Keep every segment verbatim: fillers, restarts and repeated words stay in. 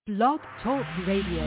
Blog Talk Radio.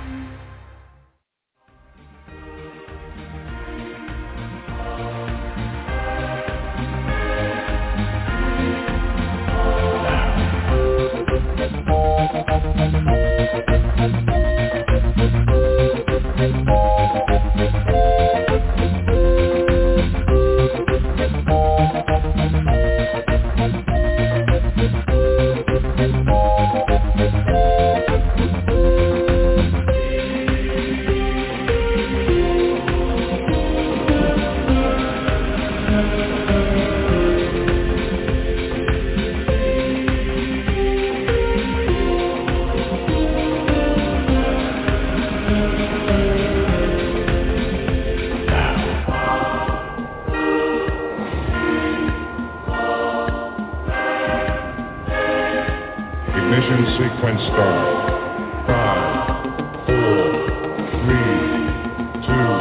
Sequence start. Five, four, three, two,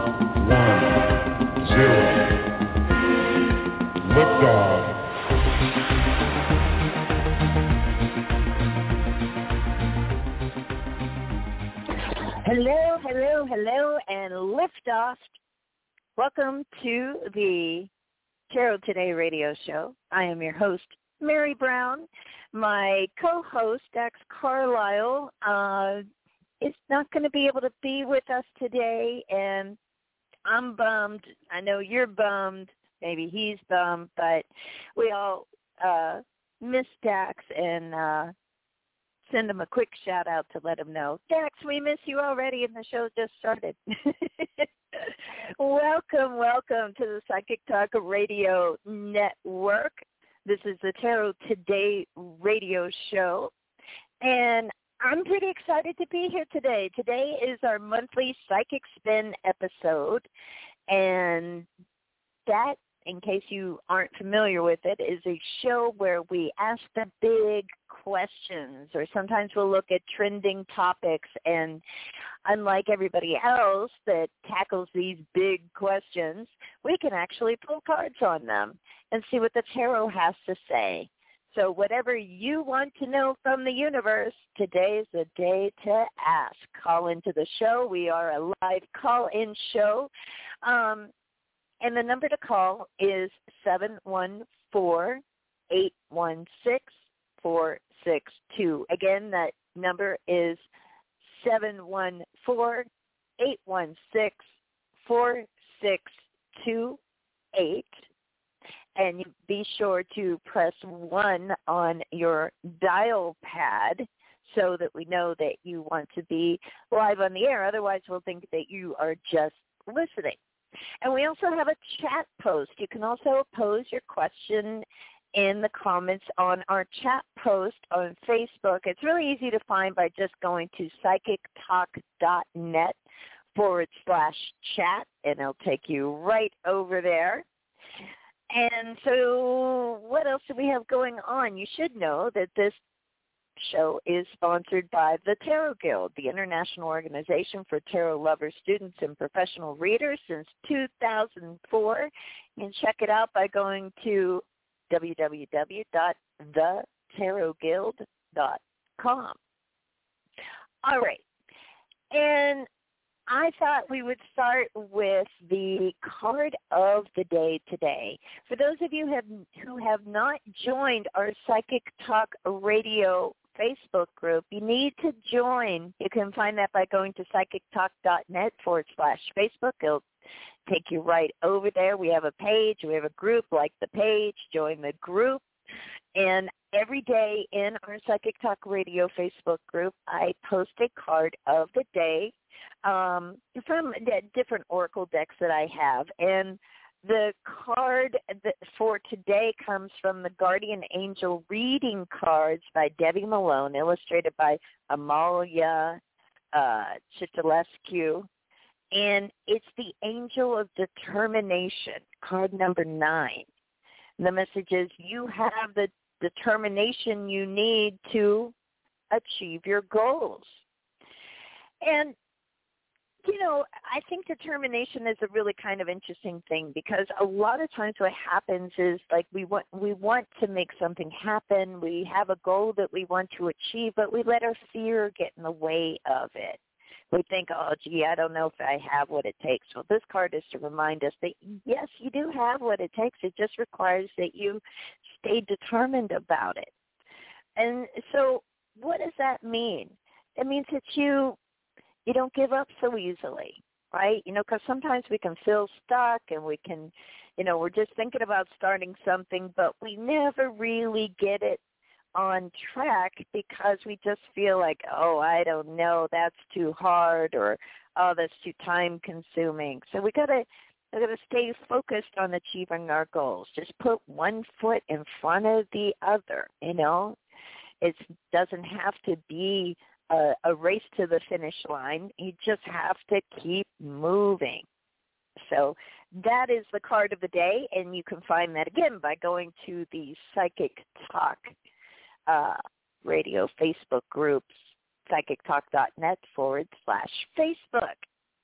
one, zero. Liftoff. Hello, hello, hello, and liftoff. Welcome to the Tarot Today radio show. I am your host, Mary Brown. My co-host, Dax Carlisle, uh, is not going to be able to be with us today, and I'm bummed. I know you're bummed. Maybe he's bummed, but we all uh, miss Dax and uh, send him a quick shout-out to let him know. Dax, we miss you already, and the show just started. Welcome, welcome to the Psychic Talk Radio Network. This is the Tarot Today radio show, and I'm pretty excited to be here today. Today is our monthly Psychic Spin episode, and that, in case you aren't familiar with it, is a show where we ask the big questions, or sometimes we'll look at trending topics, and unlike everybody else that tackles these big questions, we can actually pull cards on them and see what the tarot has to say. So whatever you want to know from the universe, today is the day to ask. Call into the show. We are a live call-in show. Um, and the number to call is seven one four, eight one six, four six two. Again, that number is seven one four, eight one six, four six two eight. And you be sure to press one on your dial pad so that we know that you want to be live on the air. Otherwise, we'll think that you are just listening. And we also have a chat post. You can also pose your question in the comments on our chat post on Facebook. It's really easy to find by just going to psychictalk.net forward slash chat, and it'll take you right over there. And so what else do we have going on? You should know that this show is sponsored by the Tarot Guild, the international organization for tarot lovers, students, and professional readers since two thousand four. You can check it out by going to w w w dot the tarot guild dot com. All right. And I thought we would start with the card of the day today. For those of you have, who have not joined our Psychic Talk Radio Facebook group, you need to join. You can find that by going to psychictalk.net forward slash Facebook. It'll take you right over there. We have a page. We have a group. Like the page. Join the group. And every day in our Psychic Talk Radio Facebook group, I post a card of the day um, from the different oracle decks that I have. And the card that for today comes from the Guardian Angel Reading Cards by Debbie Malone, illustrated by Amalia uh, Chitelescu. And it's the Angel of Determination, card number nine. The message is you have the determination you need to achieve your goals. And You know, I think determination is a really kind of interesting thing because a lot of times what happens is like we want we want to make something happen. We have a goal that we want to achieve, but we let our fear get in the way of it. We think, oh, gee, I don't know if I have what it takes. Well, this card is to remind us that, yes, you do have what it takes. It just requires that you stay determined about it. And so what does that mean? It means that you you don't give up so easily, right? You know, because sometimes we can feel stuck and we can, you know, we're just thinking about starting something, but we never really get it on track because we just feel like, oh, I don't know, that's too hard, or oh, that's too time consuming. So we gotta we gotta stay focused on achieving our goals. Just put one foot in front of the other, you know. It doesn't have to be a, a race to the finish line. You just have to keep moving. So that is the card of the day, and you can find that again by going to the Psychic Talk uh, radio Facebook groups, psychictalk.net forward slash Facebook.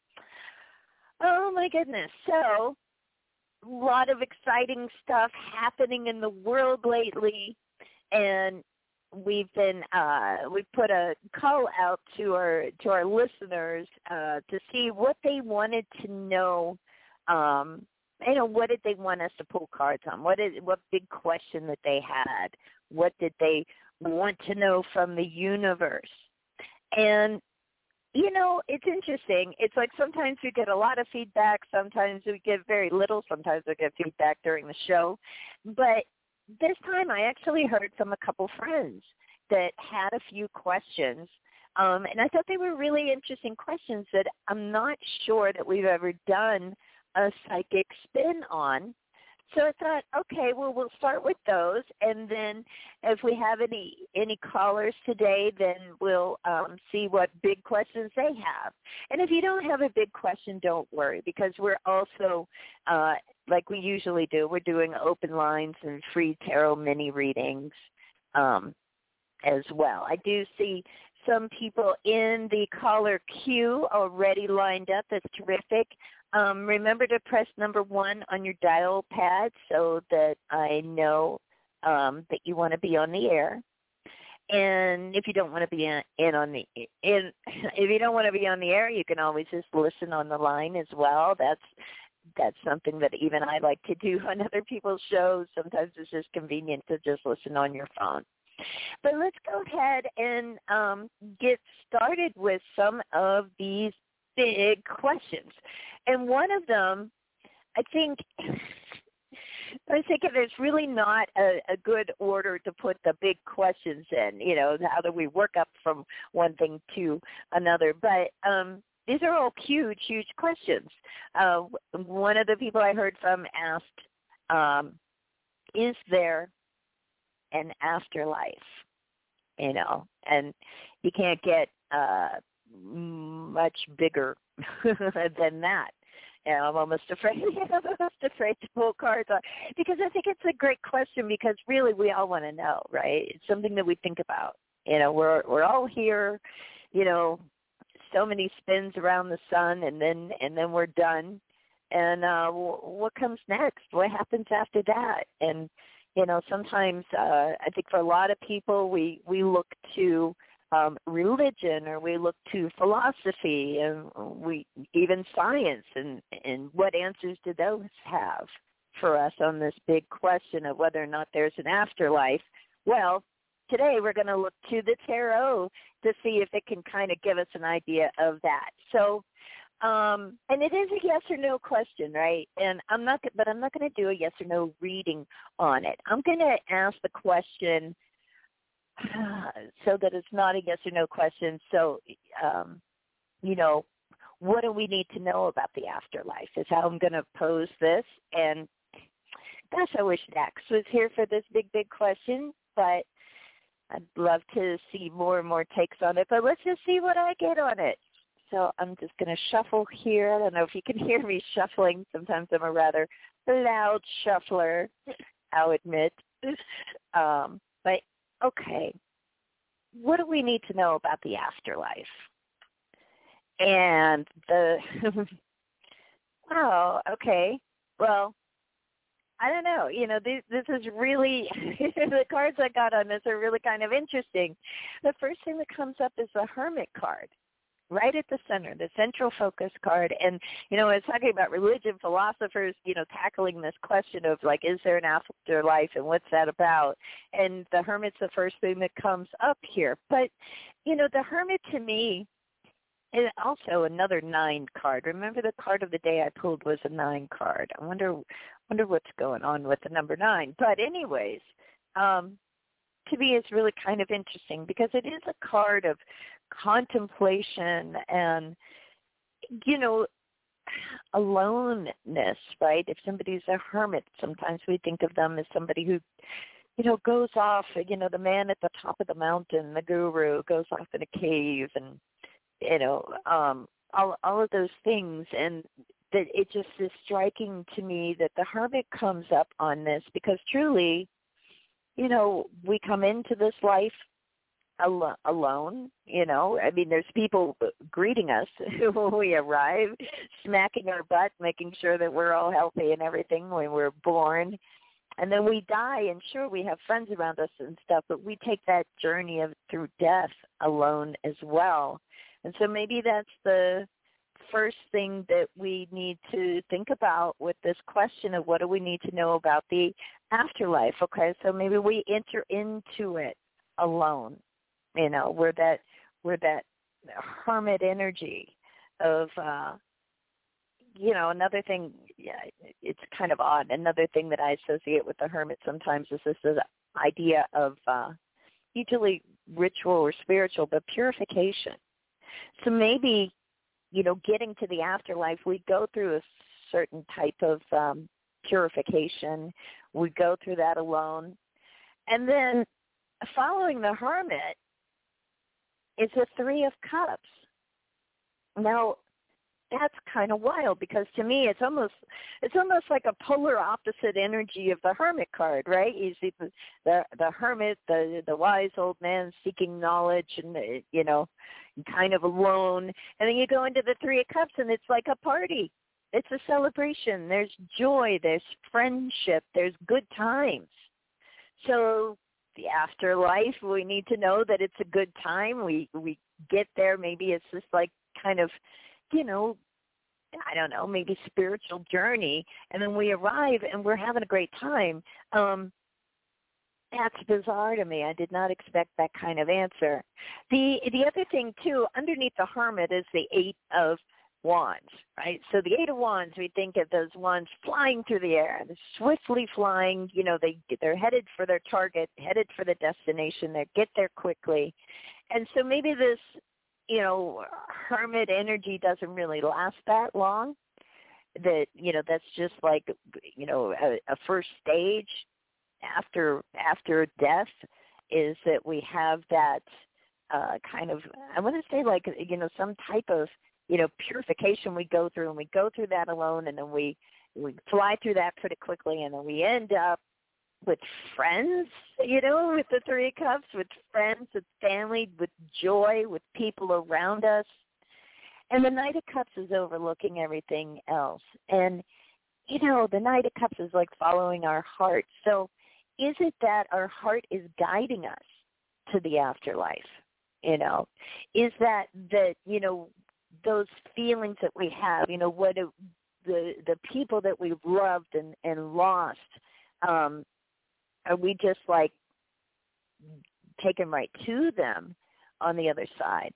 Oh, my goodness. So a lot of exciting stuff happening in the world lately, and we've been uh, we put a call out to our to our listeners uh, to see what they wanted to know. Um, you know, what did they want us to pull cards on? What is what big question that they had? What did they want to know from the universe? And you know, it's interesting. It's like sometimes we get a lot of feedback. Sometimes we get very little. Sometimes we get feedback during the show, but this time I actually heard from a couple friends that had a few questions, um, and I thought they were really interesting questions that I'm not sure that we've ever done a psychic spin on. So I thought, okay, well, we'll start with those, and then if we have any any callers today, then we'll um, see what big questions they have. And if you don't have a big question, don't worry, because we're also, uh, like we usually do, we're doing open lines and free tarot mini readings um, as well. I do see some people in the caller queue already lined up. That's terrific. Um, remember to press number one on your dial pad so that I know um, that you want to be on the air. And if you don't want to be in, in on the in, if you don't want to be on the air, you can always just listen on the line as well. That's that's something that even I like to do on other people's shows. Sometimes it's just convenient to just listen on your phone. But let's go ahead and um, get started with some of these big questions. And one of them, I think, I think there's really not a, a good order to put the big questions in. You know, how do we work up from one thing to another? But um, these are all huge, huge questions. Uh, one of the people I heard from asked, um, is there an afterlife? You know, and you can't get uh, much bigger than that. And I'm almost afraid, I'm almost afraid to pull cards on, because I think it's a great question, because really we all want to know, right? It's something that we think about. You know, we're we're all here, you know, so many spins around the sun, and then and then we're done. And uh, what comes next? What happens after that? And you know, sometimes uh, I think for a lot of people, we we look to Um, religion, or we look to philosophy, and we even science, and, and what answers do those have for us on this big question of whether or not there's an afterlife? Well, today we're going to look to the tarot to see if it can kind of give us an idea of that. So, um, and it is a yes or no question, right? And I'm not, but I'm not going to do a yes or no reading on it. I'm going to ask the question so that it's not a yes or no question. So, um, you know, what do we need to know about the afterlife is how I'm going to pose this. And gosh, I wish Dax was here for this big, big question, but I'd love to see more and more takes on it. But let's just see what I get on it. So I'm just going to shuffle here. I don't know if you can hear me shuffling. Sometimes I'm a rather loud shuffler, I'll admit. Um, but okay, what do we need to know about the afterlife? And the, wow, okay. Well, I don't know. You know, this, this is really, the cards I got on this are really kind of interesting. The first thing that comes up is the Hermit card, right at the center, the central focus card. And, you know, it's talking about religion, philosophers, you know, tackling this question of, like, is there an afterlife and what's that about? And the Hermit's the first thing that comes up here. But, you know, the Hermit to me is also another nine card. Remember the card of the day I pulled was a nine card. I wonder wonder what's going on with the number nine. But anyways, um, to me it's really kind of interesting because it is a card of contemplation and, you know, aloneness, right? If somebody's a hermit, sometimes we think of them as somebody who, you know, goes off, you know, the man at the top of the mountain, the guru, goes off in a cave and, you know, um, all, all of those things. And that it just is striking to me that the Hermit comes up on this because truly, you know, we come into this life al- alone, you know. I mean, there's people greeting us when we arrive, smacking our butt, making sure that we're all healthy and everything when we're born. And then we die, and sure, we have friends around us and stuff, but we take that journey of through death alone as well. And so maybe that's the first thing that we need to think about with this question of what do we need to know about the afterlife. Okay, so maybe we enter into it alone. You know, we're that we're that hermit energy of, uh, you know, another thing. Yeah, it's kind of odd. Another thing that I associate with the hermit sometimes is this, this idea of uh, usually ritual or spiritual, but purification. So maybe, you know, getting to the afterlife, we go through a certain type of um, purification. We go through that alone. And then following the Hermit is the Three of Cups. Now, that's kind of wild because to me it's almost it's almost like a polar opposite energy of the Hermit card, right? You see the the, the hermit, the the wise old man seeking knowledge and, you know, kind of alone. And then you go into the Three of Cups and it's like a party. It's a celebration. There's joy, there's friendship, there's good times. So the afterlife, we need to know that it's a good time. We we get there, maybe it's just like kind of, you know, I don't know, maybe spiritual journey, and then we arrive and we're having a great time. Um, that's bizarre to me. I did not expect that kind of answer. The the other thing, too, underneath the Hermit is the Eight of Wands, right? So the Eight of Wands, we think of those wands flying through the air, they're swiftly flying. You know, they, they're headed for their target, headed for the destination. They get there quickly. And so maybe this, you know, hermit energy doesn't really last that long. That, you know, that's just like, you know, a, a first stage after after death is that we have that uh, kind of, I want to say like, you know, some type of, you know, purification we go through, and we go through that alone, and then we, we fly through that pretty quickly, and then we end up with friends, you know, with the Three of Cups, with friends, with family, with joy, with people around us. And the Knight of Cups is overlooking everything else. And, you know, the Knight of Cups is like following our heart. So is it that our heart is guiding us to the afterlife? You know, is that, that, you know, those feelings that we have, you know, what it, the the people that we've loved and, and lost, um, are we just like taken right to them on the other side?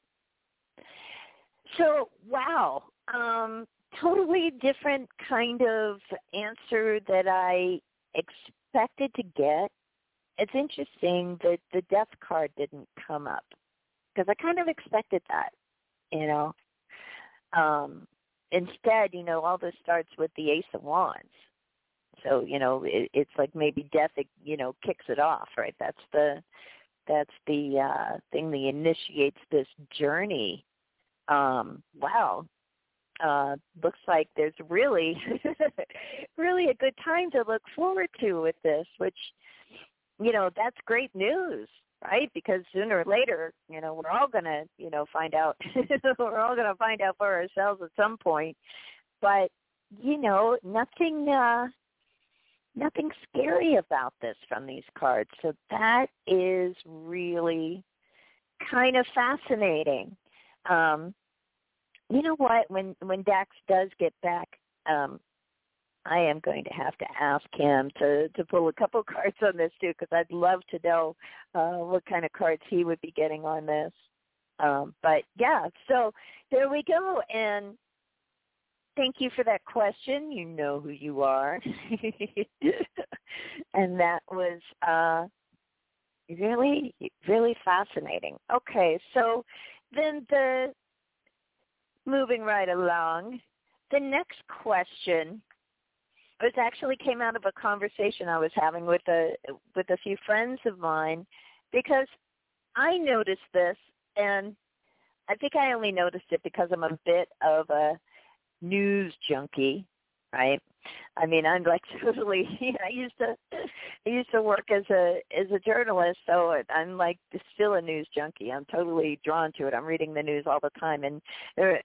So, wow, um, totally different kind of answer that I expected to get. It's interesting that the Death card didn't come up because I kind of expected that, you know. Um, instead, you know, all this starts with the Ace of Wands. So, you know, it, it's like maybe death, you know, kicks it off, right? That's the that's the uh, thing that initiates this journey. Um, wow. Uh, looks like there's really, really a good time to look forward to with this, which, you know, that's great news. right? Because sooner or later, you know, we're all going to, you know, find out. We're all going to find out for ourselves at some point. But, you know, nothing uh, nothing scary about this from these cards. So that is really kind of fascinating. Um, you know what? When when Dax does get back, um, I am going to have to ask him to, to pull a couple cards on this too, because I'd love to know uh, what kind of cards he would be getting on this. Um, but yeah, so there we go. And thank you for that question. You know who you are. And that was uh, really, really fascinating. Okay, so then the moving right along, the next question was actually came out of a conversation I was having with a with a few friends of mine, because I noticed this, and I think I only noticed it because I'm a bit of a news junkie, right? I mean, I'm like totally. You know, I used to I used to work as a as a journalist, so I'm like still a news junkie. I'm totally drawn to it. I'm reading the news all the time, and there,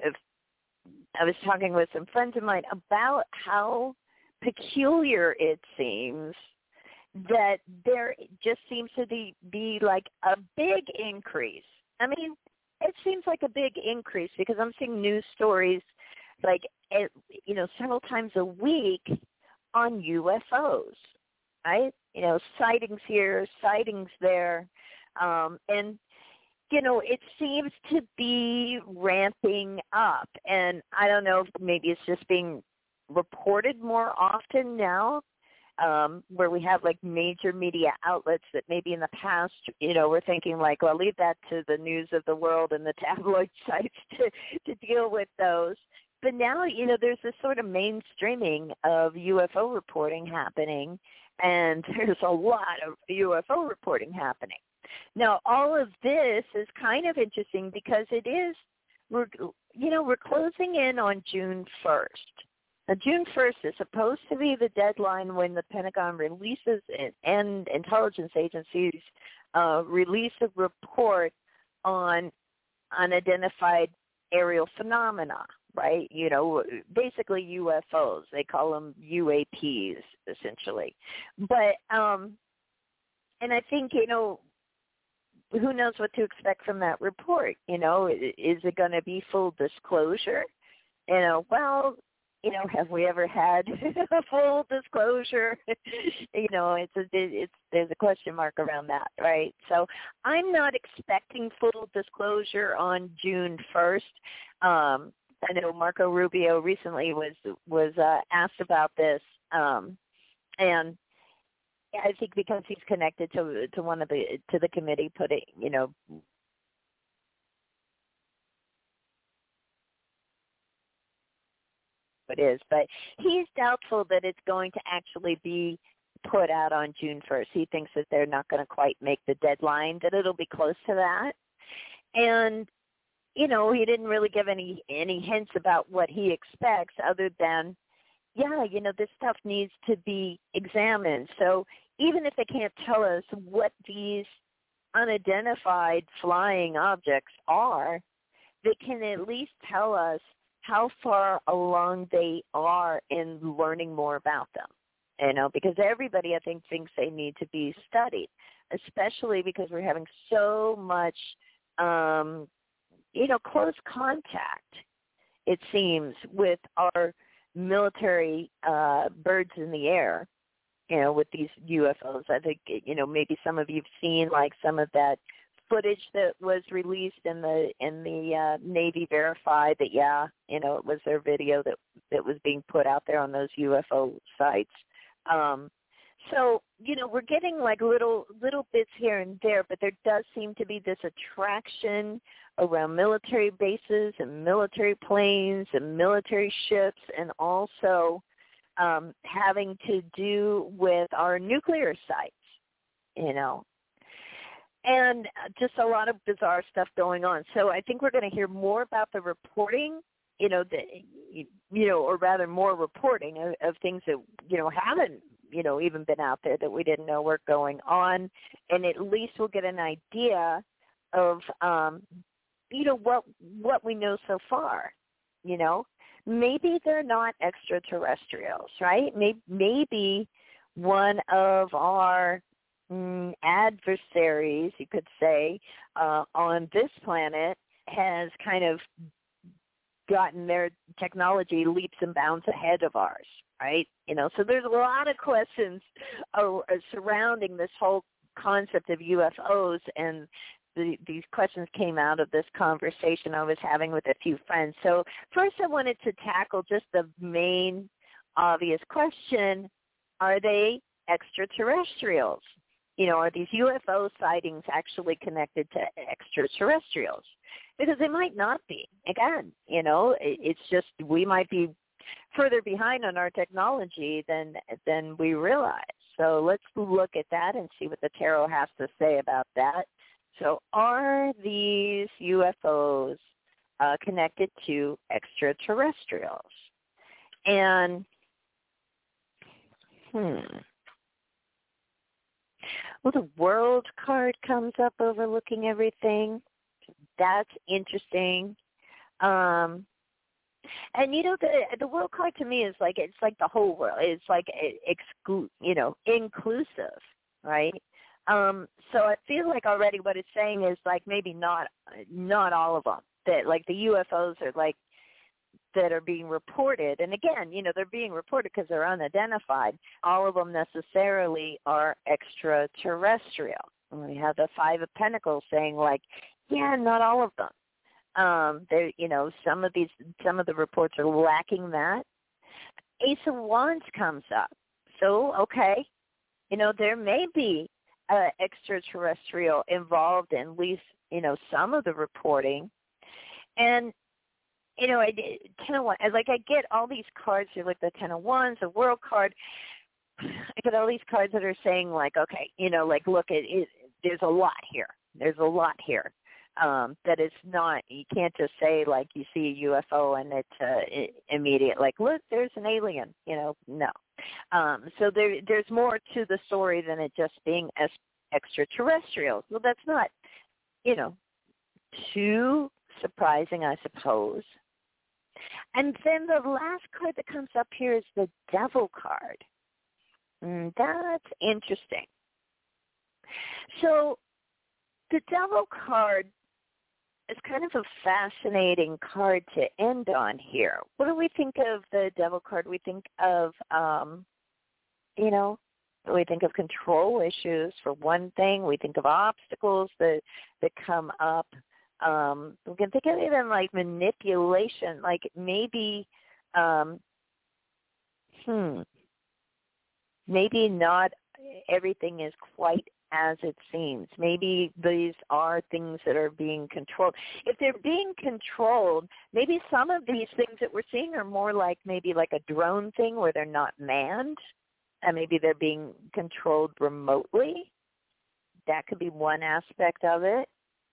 I was talking with some friends of mine about how peculiar it seems that there just seems to be, be like a big increase. I mean, it seems like a big increase because I'm seeing news stories like, you know, several times a week on U F Os, right? You know, sightings here, sightings there. Um, and, you know, it seems to be ramping up. And I don't know if maybe it's just being reported more often now, um, where we have like major media outlets that maybe in the past, you know, we're thinking like, well, leave that to the news of the world and the tabloid sites to, to deal with those. But now, you know, there's this sort of mainstreaming of U F O reporting happening, and there's a lot of U F O reporting happening. Now, all of this is kind of interesting because it is, we're, you know, we're closing in on June first. Now, June first is supposed to be the deadline when the Pentagon releases it, and intelligence agencies uh, release a report on unidentified aerial phenomena, right? You know, basically U F Os. They call them U A Ps, essentially. But, um, and I think, you know, who knows what to expect from that report? You know, is it going to be full disclosure? You know, well, you know, have we ever had a full disclosure? You know, it's a, it's there's a question mark around that, right? So I'm not expecting full disclosure on June first. Um, I know Marco Rubio recently was was uh, asked about this, um, and I think because he's connected to to one of the to the committee, putting you know. It is, but he's doubtful that it's going to actually be put out on June first. He thinks that they're not going to quite make the deadline, that it'll be close to that. And, you know, he didn't really give any, any hints about what he expects other than, yeah, you know, this stuff needs to be examined. So even if they can't tell us what these unidentified flying objects are, they can at least tell us how far along they are in learning more about them, you know, because everybody, I think, thinks they need to be studied, especially because we're having so much, um, you know, close contact, it seems, with our military uh, birds in the air, you know, with these U F Os. I think, you know, maybe some of you have seen, like, some of that footage that was released in the in the uh, Navy verified that, yeah, you know, it was their video that that was being put out there on those U F O sites. Um, so, you know, we're getting like little little bits here and there, but there does seem to be this attraction around military bases and military planes and military ships, and also um, having to do with our nuclear sites, you know. And just a lot of bizarre stuff going on. So I think we're going to hear more about the reporting, you know, the, you know, or rather more reporting of, of things that, you know, haven't you know, even been out there that we didn't know were going on. And at least we'll get an idea of, um, you know, what what we know so far, you know. Maybe they're not extraterrestrials, right? Maybe, maybe one of our mm, adversaries, you could say, uh, on this planet has kind of gotten their technology leaps and bounds ahead of ours, right? You know, so there's a lot of questions uh, surrounding this whole concept of U F Os, and the, these questions came out of this conversation I was having with a few friends. So first I wanted to tackle just the main obvious question: are they extraterrestrials? You know, are these U F O sightings actually connected to extraterrestrials? Because they might not be. Again, you know, it, it's just we might be further behind on our technology than than we realize. So let's look at that and see what the tarot has to say about that. So are these U F Os uh, connected to extraterrestrials? And, hmm. Well, the World card comes up overlooking everything. That's interesting. Um, and, you know, the the World card to me is like, it's like the whole world. It's like, exclu- you know, inclusive, right? Um, so I feel like already what it's saying is like maybe not not all of them. That like the U F Os are like that are being reported. And again, you know, they're being reported because they're unidentified. All of them necessarily are extraterrestrial. And we have the Five of Pentacles saying like, yeah, not all of them. Um, there, you know, some of these, some of the reports are lacking that. Ace of Wands comes up. So, okay, you know, there may be uh, extraterrestrial involved in at least, you know, some of the reporting. And, you know, I Ten of Wands, like I get all these cards here, like the Ten of Wands, the World card. I get all these cards that are saying like, okay, you know, like look, it, it there's a lot here. There's a lot here. Um, that it's not, you can't just say like you see a U F O and it's uh, it, immediate, like, look, there's an alien, you know, no. Um, so there, there's more to the story than it just being as extraterrestrials. Well, that's not, you know, too surprising, I suppose. And then the last card that comes up here is the Devil card. Mm, that's interesting. So the Devil card is kind of a fascinating card to end on here. What do we think of the Devil card? We think of, um, you know, we think of control issues for one thing. We think of obstacles that, that come up. Um, we can think of even like manipulation, like maybe, um, hmm, maybe not everything is quite as it seems. Maybe these are things that are being controlled. If they're being controlled, maybe some of these things that we're seeing are more like maybe like a drone thing where they're not manned, and maybe they're being controlled remotely. That could be one aspect of it.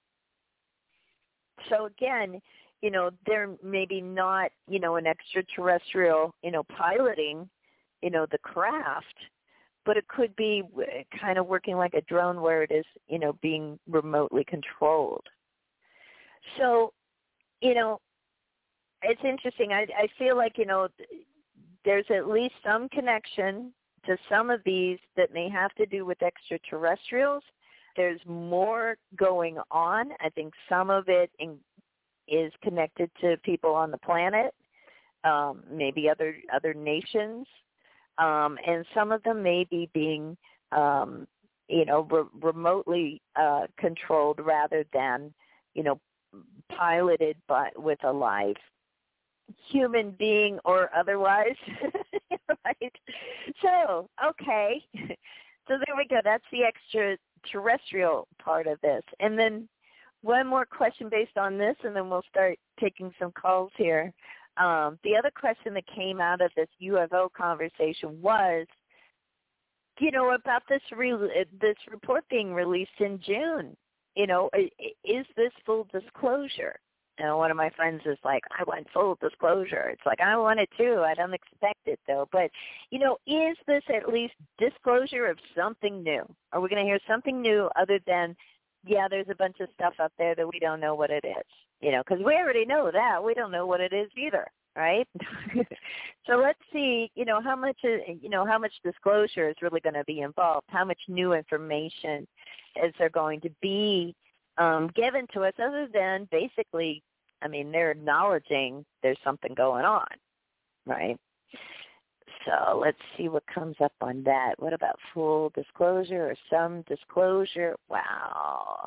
So again, you know, they're maybe not, you know, an extraterrestrial, you know, piloting, you know, the craft, but it could be kind of working like a drone where it is, you know, being remotely controlled. So, you know, it's interesting. I, I feel like, you know, there's at least some connection to some of these that may have to do with extraterrestrials. There's more going on. I think some of it in, is connected to people on the planet, um, maybe other other nations. Um, and some of them may be being, um, you know, re- remotely uh, controlled rather than, you know, piloted by with a live human being or otherwise, right? So, okay. So there we go. That's the extraterrestrial part of this. And then one more question based on this, and then we'll start taking some calls here. Um, the other question that came out of this U F O conversation was, you know, about this re- this report being released in June. You know, is this full disclosure? You know, one of my friends is like, I want full disclosure. It's like, I want it too. I don't expect it, though. But, you know, is this at least disclosure of something new? Are we going to hear something new other than, yeah, there's a bunch of stuff out there that we don't know what it is? You know, because we already know that. We don't know what it is either, right? So let's see, you know, how much, you know, how much disclosure is really going to be involved? How much new information is there going to be Um, given to us other than basically, I mean, they're acknowledging there's something going on, right? So let's see what comes up on that. What about full disclosure or some disclosure? Wow.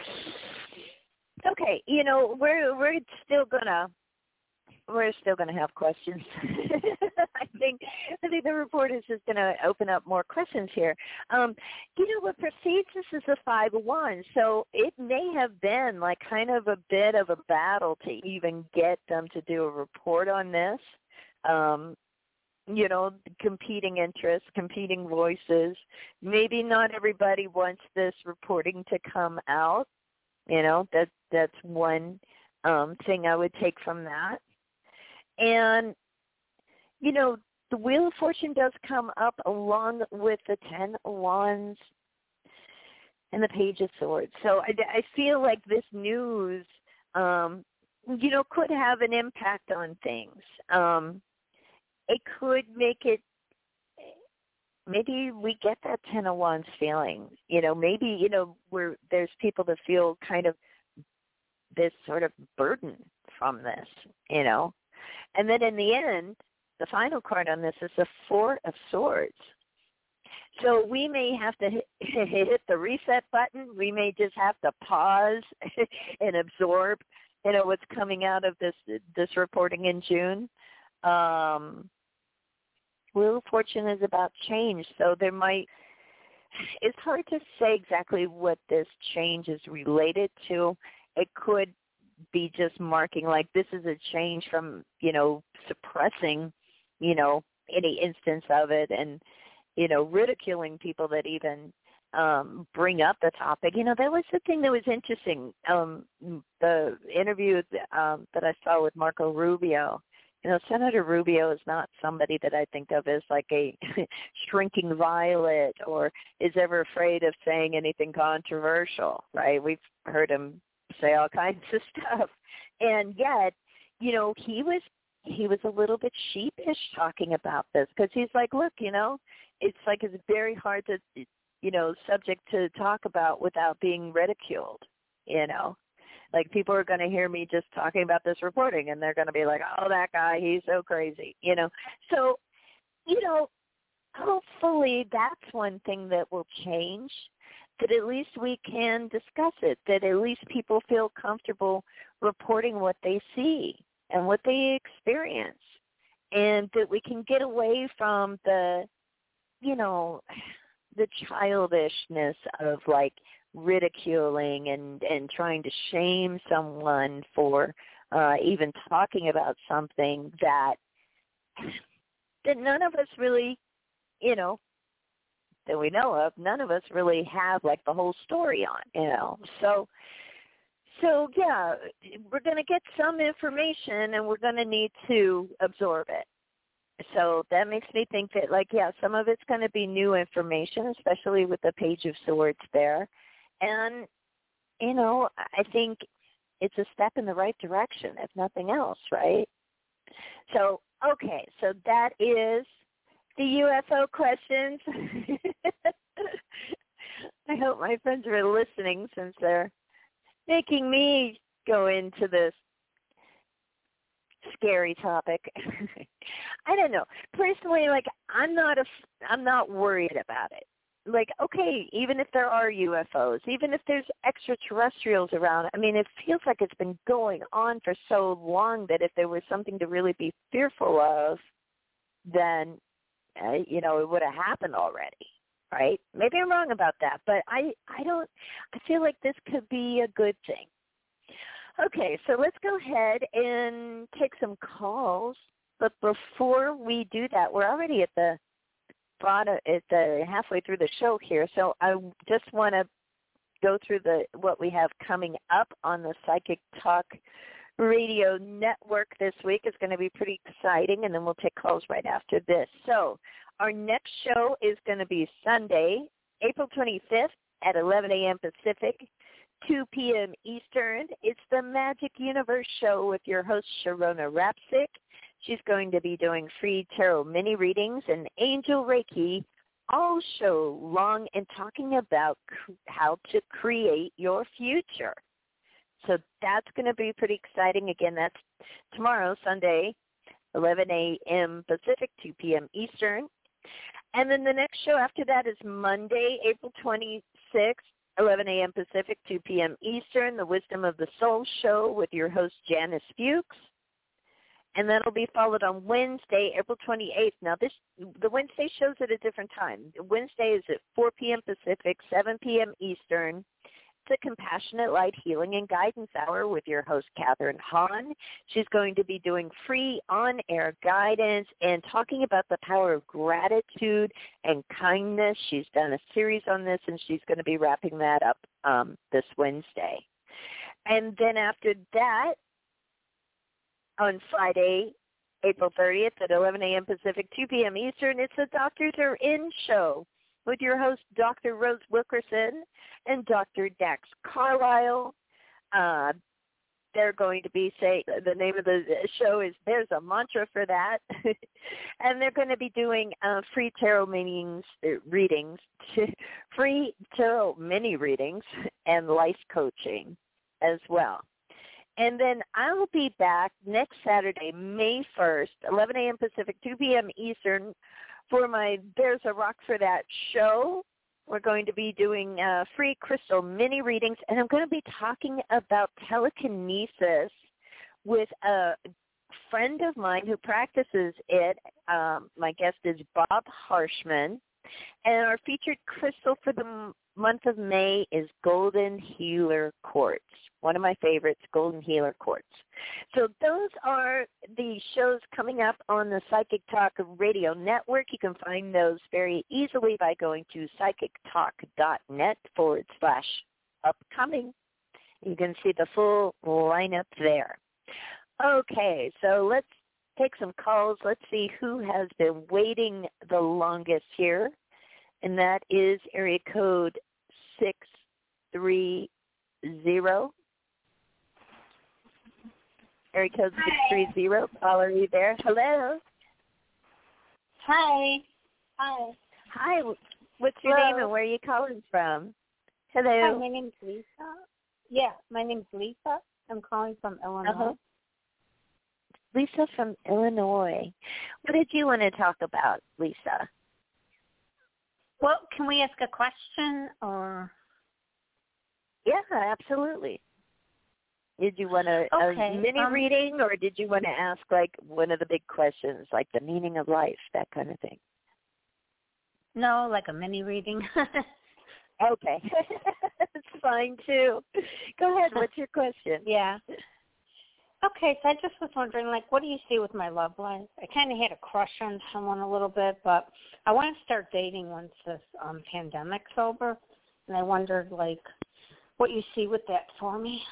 Okay, you know, we're we're still gonna we're still gonna have questions. I think I think the report is just going to open up more questions here. Um, you know, what precedes this is a five of wands, so it may have been like kind of a bit of a battle to even get them to do a report on this. Um, you know, competing interests, competing voices. Maybe not everybody wants this reporting to come out. You know, that that's one um, thing I would take from that. And you know, the Wheel of Fortune does come up along with the Ten of Wands and the Page of Swords. So I, I feel like this news, um, you know, could have an impact on things. Um, it could make it, maybe we get that Ten of Wands feeling. You know, maybe, you know, where there's people that feel kind of this sort of burden from this, you know. And then in the end, the final card on this is the Four of Swords. So we may have to hit, hit the reset button. We may just have to pause and absorb, you know, what's coming out of this this reporting in June. Um, Wheel of Fortune is about change, so there might. It's hard to say exactly what this change is related to. It could be just marking like this is a change from, you know, suppressing, you know, any instance of it and, you know, ridiculing people that even um, bring up the topic. You know, that was the thing that was interesting. Um, the interview um, that I saw with Marco Rubio, you know, Senator Rubio is not somebody that I think of as like a shrinking violet or is ever afraid of saying anything controversial, right? We've heard him say all kinds of stuff. And yet, you know, he was he was a little bit sheepish talking about this because he's like, look, you know, it's like it's very hard to, you know, subject to talk about without being ridiculed, you know. Like people are going to hear me just talking about this reporting and they're going to be like, oh, that guy, he's so crazy, you know. So, you know, hopefully that's one thing that will change, that at least we can discuss it, that at least people feel comfortable reporting what they see and what they experience, and that we can get away from the, you know, the childishness of like ridiculing and, and trying to shame someone for uh, even talking about something that that none of us really, you know, that we know of, none of us really have like the whole story on, you know. So, so yeah, we're going to get some information and we're going to need to absorb it. So that makes me think that, like, yeah, some of it's going to be new information, especially with the Page of Swords there. And, you know, I think it's a step in the right direction, if nothing else, right? So, okay, so that is the U F O questions. I hope my friends are listening since they're making me go into this scary topic. I don't know. Personally, like, I'm not a, I'm not worried about it. Like, okay, even if there are U F Os, even if there's extraterrestrials around, I mean, it feels like it's been going on for so long that if there was something to really be fearful of, then, uh, you know, it would have happened already, right? Maybe I'm wrong about that, but I, I don't, I feel like this could be a good thing. Okay, so let's go ahead and take some calls. But before we do that, we're already at the bottom, at the halfway through the show here. So I just want to go through the what we have coming up on the Psychic Talk Radio Network this week is going to be pretty exciting, and then we'll take calls right after this. So our next show is going to be Sunday, April twenty-fifth at eleven a.m. Pacific, two p.m. Eastern. It's the Magic Universe Show with your host, Sharona Rapsick. She's going to be doing free tarot mini readings and angel Reiki all show long and talking about cr- how to create your future. So that's going to be pretty exciting. Again, that's tomorrow, Sunday, eleven a.m. Pacific, two p.m. Eastern. And then the next show after that is Monday, April twenty-sixth, eleven a.m. Pacific, two p.m. Eastern, the Wisdom of the Soul Show with your host, Janice Fuchs. And that'll be followed on Wednesday, April twenty-eighth. Now, this the Wednesday show's at a different time. Wednesday is at four p.m. Pacific, seven p.m. Eastern. It's a Compassionate Light Healing and Guidance Hour with your host, Catherine Hahn. She's going to be doing free on-air guidance and talking about the power of gratitude and kindness. She's done a series on this, and she's going to be wrapping that up um, this Wednesday. And then after that, on Friday, April thirtieth at eleven a.m. Pacific, two p.m. Eastern, it's the Doctors Are In show with your host, Doctor Rose Wilkerson and Doctor Dax Carlisle. Uh, they're going to be, say, the name of the show is, there's a mantra for that. And they're going to be doing uh, free tarot meetings, uh, readings, free tarot mini readings and life coaching as well. And then I will be back next Saturday, May first, eleven a.m. Pacific, two p.m. Eastern, for my There's a Rock for That show. We're going to be doing uh, free crystal mini readings, and I'm going to be talking about telekinesis with a friend of mine who practices it. Um, my guest is Bob Harshman, and our featured crystal for the m- month of May is Golden Healer Quartz, one of my favorites, Golden Healer Quartz. So those are the shows coming up on the Psychic Talk Radio Network. You can find those very easily by going to psychictalk.net forward slash upcoming. You can see the full lineup there. Okay, so let's take some calls. Let's see who has been waiting the longest here, and that is area code six three zero. Area code six three zero. Caller, are you there? Hello. Hi. Hi. Hi. What's your Hello. name and where are you calling from? Hello. Hi, my name's Lisa. Yeah, my name's Lisa. I'm calling from Illinois. Uh-huh. Lisa from Illinois. What did you want to talk about, Lisa? Well, can we ask a question or? Yeah, absolutely. Did you want a, Okay, a mini um, reading, or did you want to ask like one of the big questions, like the meaning of life, that kind of thing? No, like a mini reading. Okay. That's fine, too. Go ahead. What's your question? Yeah. Okay, so I just was wondering, like, what do you see with my love life? I kind of had a crush on someone a little bit, but I want to start dating once this um, pandemic's over, and I wondered, like, what you see with that for me.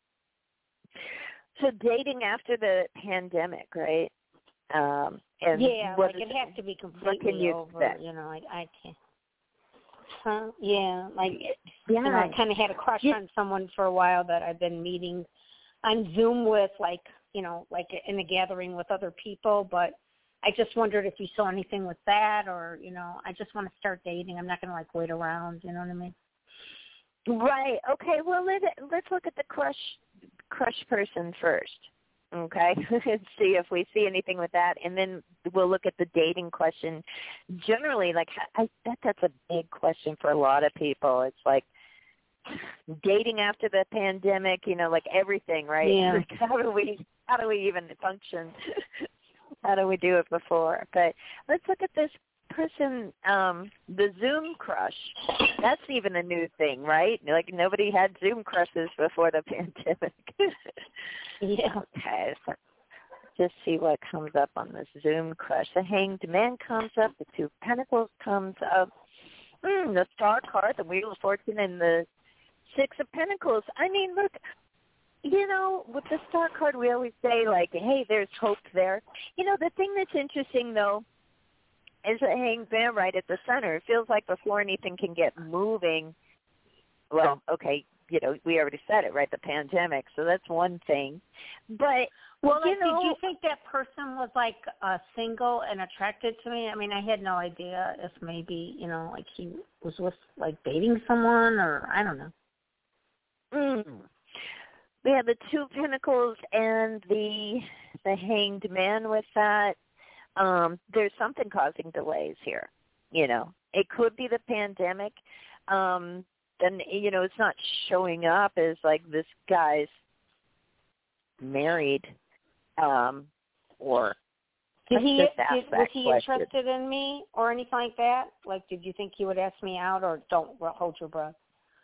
So dating after the pandemic, right? Um, and yeah, what like is, it has to be what completely can you over. expect? You know, I, I can't. Huh? Yeah, like Yeah. you know, I kind of had a crush yeah. on someone for a while that I've been meeting on Zoom with, like you know, like in a gathering with other people. But I just wondered if you saw anything with that, or you know, I just want to start dating. I'm not going to like wait around. You know what I mean? Right. Okay. Well, let let's look at the crush crush person first. Okay. Let's see if we see anything with that, and then we'll look at the dating question. Generally, like I bet that's a big question for a lot of people. It's like dating after the pandemic. You know, like everything, right? Yeah. Like how do we how do we even function? How do we do it before? But let's look at this person, um, the Zoom crush. That's even a new thing, right? Like nobody had Zoom crushes before the pandemic. Yeah. Okay, so just see what comes up on this Zoom crush. The Hanged Man comes up. The Two of Pentacles comes up. Mm, the Star card, the Wheel of Fortune, and the Six of Pentacles. I mean, look, you know, with the star card, we always say, like, hey, there's hope there. You know, the thing that's interesting, though, is it hangs there right at the center. It feels like before anything can get moving, well, okay, you know, we already said it, right, the pandemic, so that's one thing. But, well, you like, know, did you think that person was, like, uh, single and attracted to me? I mean, I had no idea if maybe, you know, like he was with, like, dating someone or I don't know. Mm. We have the two pentacles and the the hanged man with that. Um, there's something causing delays here. You know, it could be the pandemic. Um, then, you know, it's not showing up as like this guy's married um, or Did he, just did, ask that was he question. interested in me or anything like that? Like, did you think he would ask me out or don't hold your breath?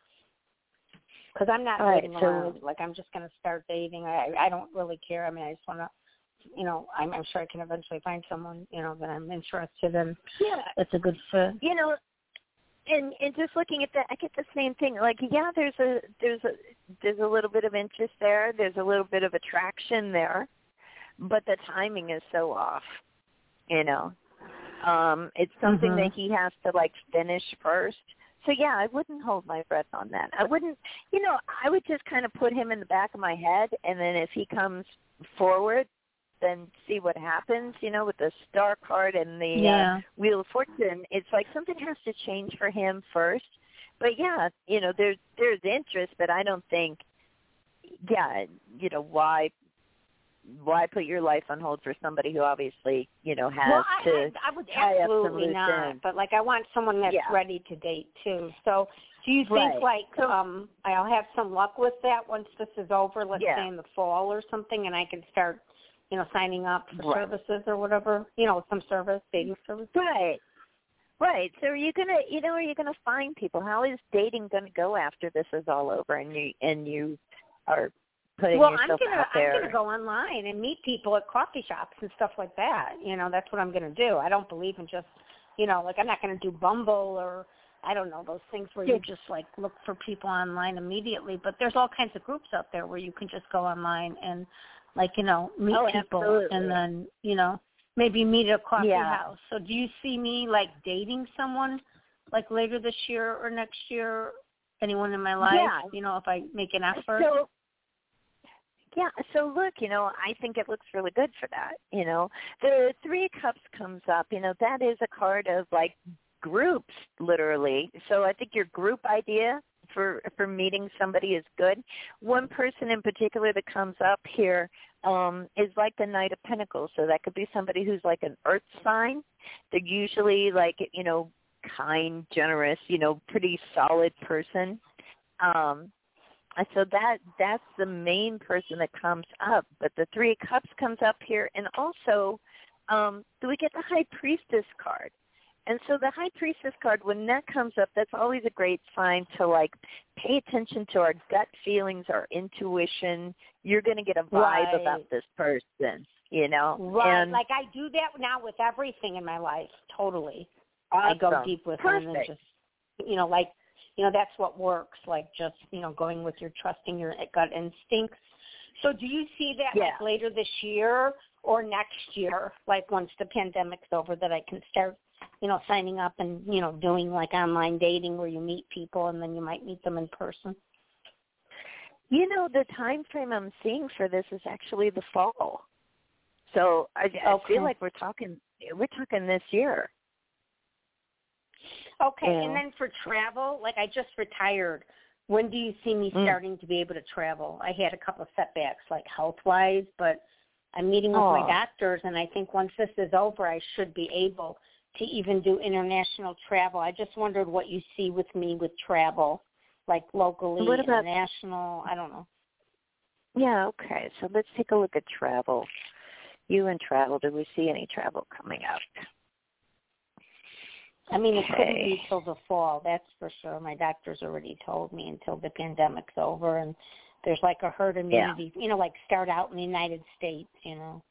Because I'm not All waiting right, so, around. Like, I'm just going to start dating. I I don't really care. I mean, I just want to, you know, I'm, I'm sure I can eventually find someone, you know, that I'm interested in. Yeah. It's a good fit. You know, and and just looking at that, I get the same thing. Like, yeah, there's a there's a there's a little bit of interest there. There's a little bit of attraction there, but the timing is so off. You know, um, it's something Mm-hmm. that he has to like finish first. So yeah, I wouldn't hold my breath on that. I wouldn't, you know, I would just kind of put him in the back of my head, and then if he comes forward, then see what happens. You know, with the star card and the Yeah. uh, Wheel of Fortune, it's like something has to change for him first. But yeah, you know, there's there's interest, but I don't think, yeah, you know, why why put your life on hold for somebody who obviously, you know, has well, I, to I, I would tie up some absolutely loose not. ends. But like, I want someone that's Yeah. ready to date too. So, do you think Right. like So- um I'll have some luck with that once this is over? Let's Yeah. say in the fall or something, and I can start, you know, signing up for Right. services or whatever. You know, some service, dating service. Right. Right. So are you gonna, you know, are you gonna find people? How is dating gonna go after this is all over and you and you are putting Well, I'm yourself gonna out there? I'm gonna go online and meet people at coffee shops and stuff like that. You know, that's what I'm gonna do. I don't believe in just, you know, like I'm not gonna do Bumble or I don't know those things where Yeah. you just like look for people online immediately. But there's all kinds of groups out there where you can just go online and like you know meet Oh, people absolutely. and then you know maybe meet at a coffee Yeah. house. So do you see me like dating someone like later this year or next year? Anyone in my life? Yeah. You know, if I make an effort. So yeah, so look, you know, I think it looks really good for that. You know, the Three of Cups comes up. You know, that is a card of like groups, literally. So I think your group idea for for meeting somebody is good. One person in particular that comes up here um, is like the Knight of Pentacles. So that could be somebody who's like an earth sign. They're usually like, you know, kind, generous, you know, pretty solid person. Um, and so that that's the main person that comes up. But the Three of Cups comes up here, and also um, do we get the High Priestess card? And so the High Priestess card, when that comes up, that's always a great sign to, like, pay attention to our gut feelings, our intuition. You're going to get a vibe Right. about this person, you know? Right. And Like I do that now with everything in my life. Totally. awesome. I go deep with them and Perfect. just, you know, like, you know, that's what works. Like just, you know, going with your trusting your gut instincts. So do you see that Yeah. like later this year or next year, like once the pandemic's over, that I can start, you know, signing up and, you know, doing like online dating where you meet people and then you might meet them in person? You know, the time frame I'm seeing for this is actually the fall. So I, I Okay. feel like we're talking we're talking this year. Okay, Yeah. and then for travel, like I just retired. When do you see me Mm. starting to be able to travel? I had a couple of setbacks, like health-wise, but I'm meeting with Oh. my doctors, and I think once this is over, I should be able to even do international travel. I just wondered what you see with me with travel, like locally, What about- international, I don't know. Yeah, okay. So let's take a look at travel. You and travel, do we see any travel coming up? I mean, it couldn't Okay. be till the fall, that's for sure. My doctor's already told me until the pandemic's over, and there's like a herd immunity, you know, like start out in the United States, you know.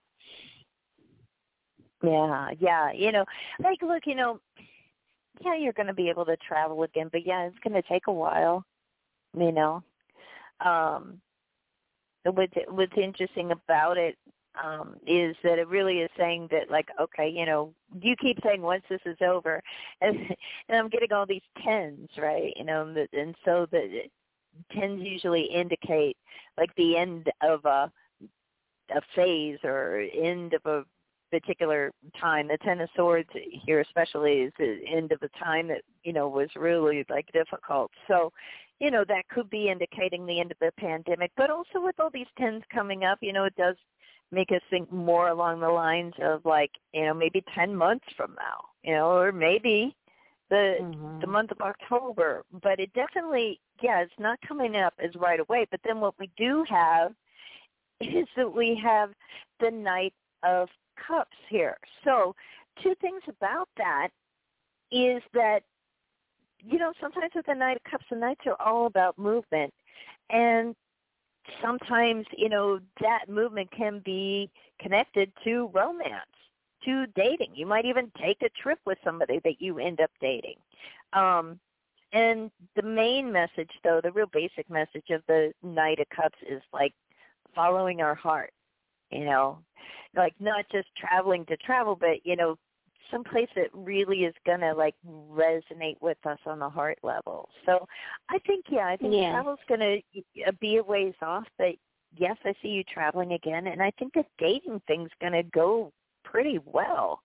Yeah, yeah. You know, like, look, you know, yeah, you're going to be able to travel again, but yeah, it's going to take a while, you know. Um, what's, what's interesting about it um, is that it really is saying that, like, okay, you know, you keep saying once this is over, and, and I'm getting all these tens, right? You know, and so the tens usually indicate like the end of a a phase or end of a particular time. The Ten of Swords here especially is the end of a time that, you know, was really like difficult. So, you know, that could be indicating the end of the pandemic. But also with all these tens coming up, you know, it does make us think more along the lines of like, you know, maybe ten months from now, you know, or maybe the mm-hmm. the month of October. But it definitely, yeah, it's not coming up as right away. But then what we do have is that we have the Knight of Cups here. So two things about that is that, you know, sometimes with the Knight of Cups, the Knights are all about movement. And sometimes, you know, that movement can be connected to romance, to dating. You might even take a trip with somebody that you end up dating. Um, and the main message, though, the real basic message of the Knight of Cups is like following our heart, you know, like not just traveling to travel, but, you know, someplace that really is going to, like, resonate with us on the heart level. So I think, yeah, I think yeah. travel's going to be a ways off, but, yes, I see you traveling again, and I think the dating thing's going to go pretty well.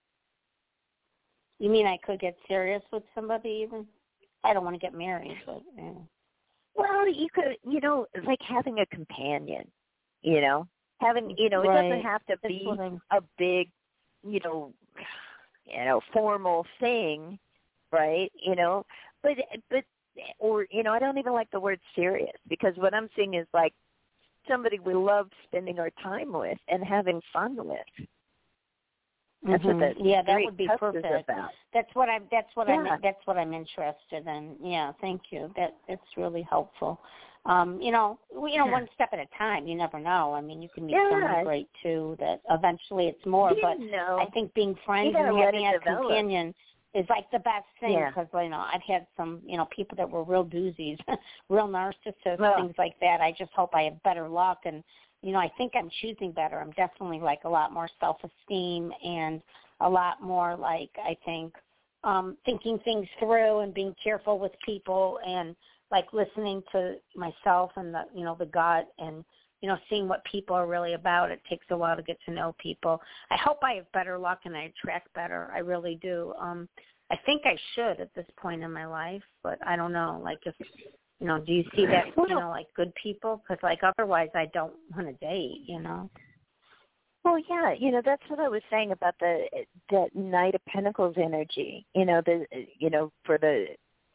You mean I could get serious with somebody even? I don't want to get married, but, yeah. Well, you could, you know, like having a companion, you know, having, you know, it right. doesn't have to be a big, you know, you know, formal thing, right? You know, but, but, or, you know, I don't even like the word serious, because what I'm seeing is like somebody we love spending our time with and having fun with. That's mm-hmm. what the yeah, that would be perfect. About. That's what I'm. That's what yeah. I'm. That's what I'm interested in. Yeah, thank you. That it's really helpful. Um, you know, you know, yeah. one step at a time. You never know. I mean, you can meet yeah. somebody great too. That eventually it's more. You but know. I think being friends and having a companion is like the best thing, because yeah. you know I've had some you know people that were real doozies, real narcissists, well, things like that. I just hope I have better luck. And you know, I think I'm choosing better. I'm definitely like a lot more self-esteem and a lot more like, I think, um, thinking things through and being careful with people and like listening to myself and the, you know, the gut and, you know, seeing what people are really about. It takes a while to get to know people. I hope I have better luck and I attract better. I really do. Um, I think I should at this point in my life, but I don't know. Like if, you know, do you see that, you know, like good people? Because, like, otherwise I don't want to date, you know. Well, yeah, you know, that's what I was saying about the that Knight of Pentacles energy. You know, the you know for the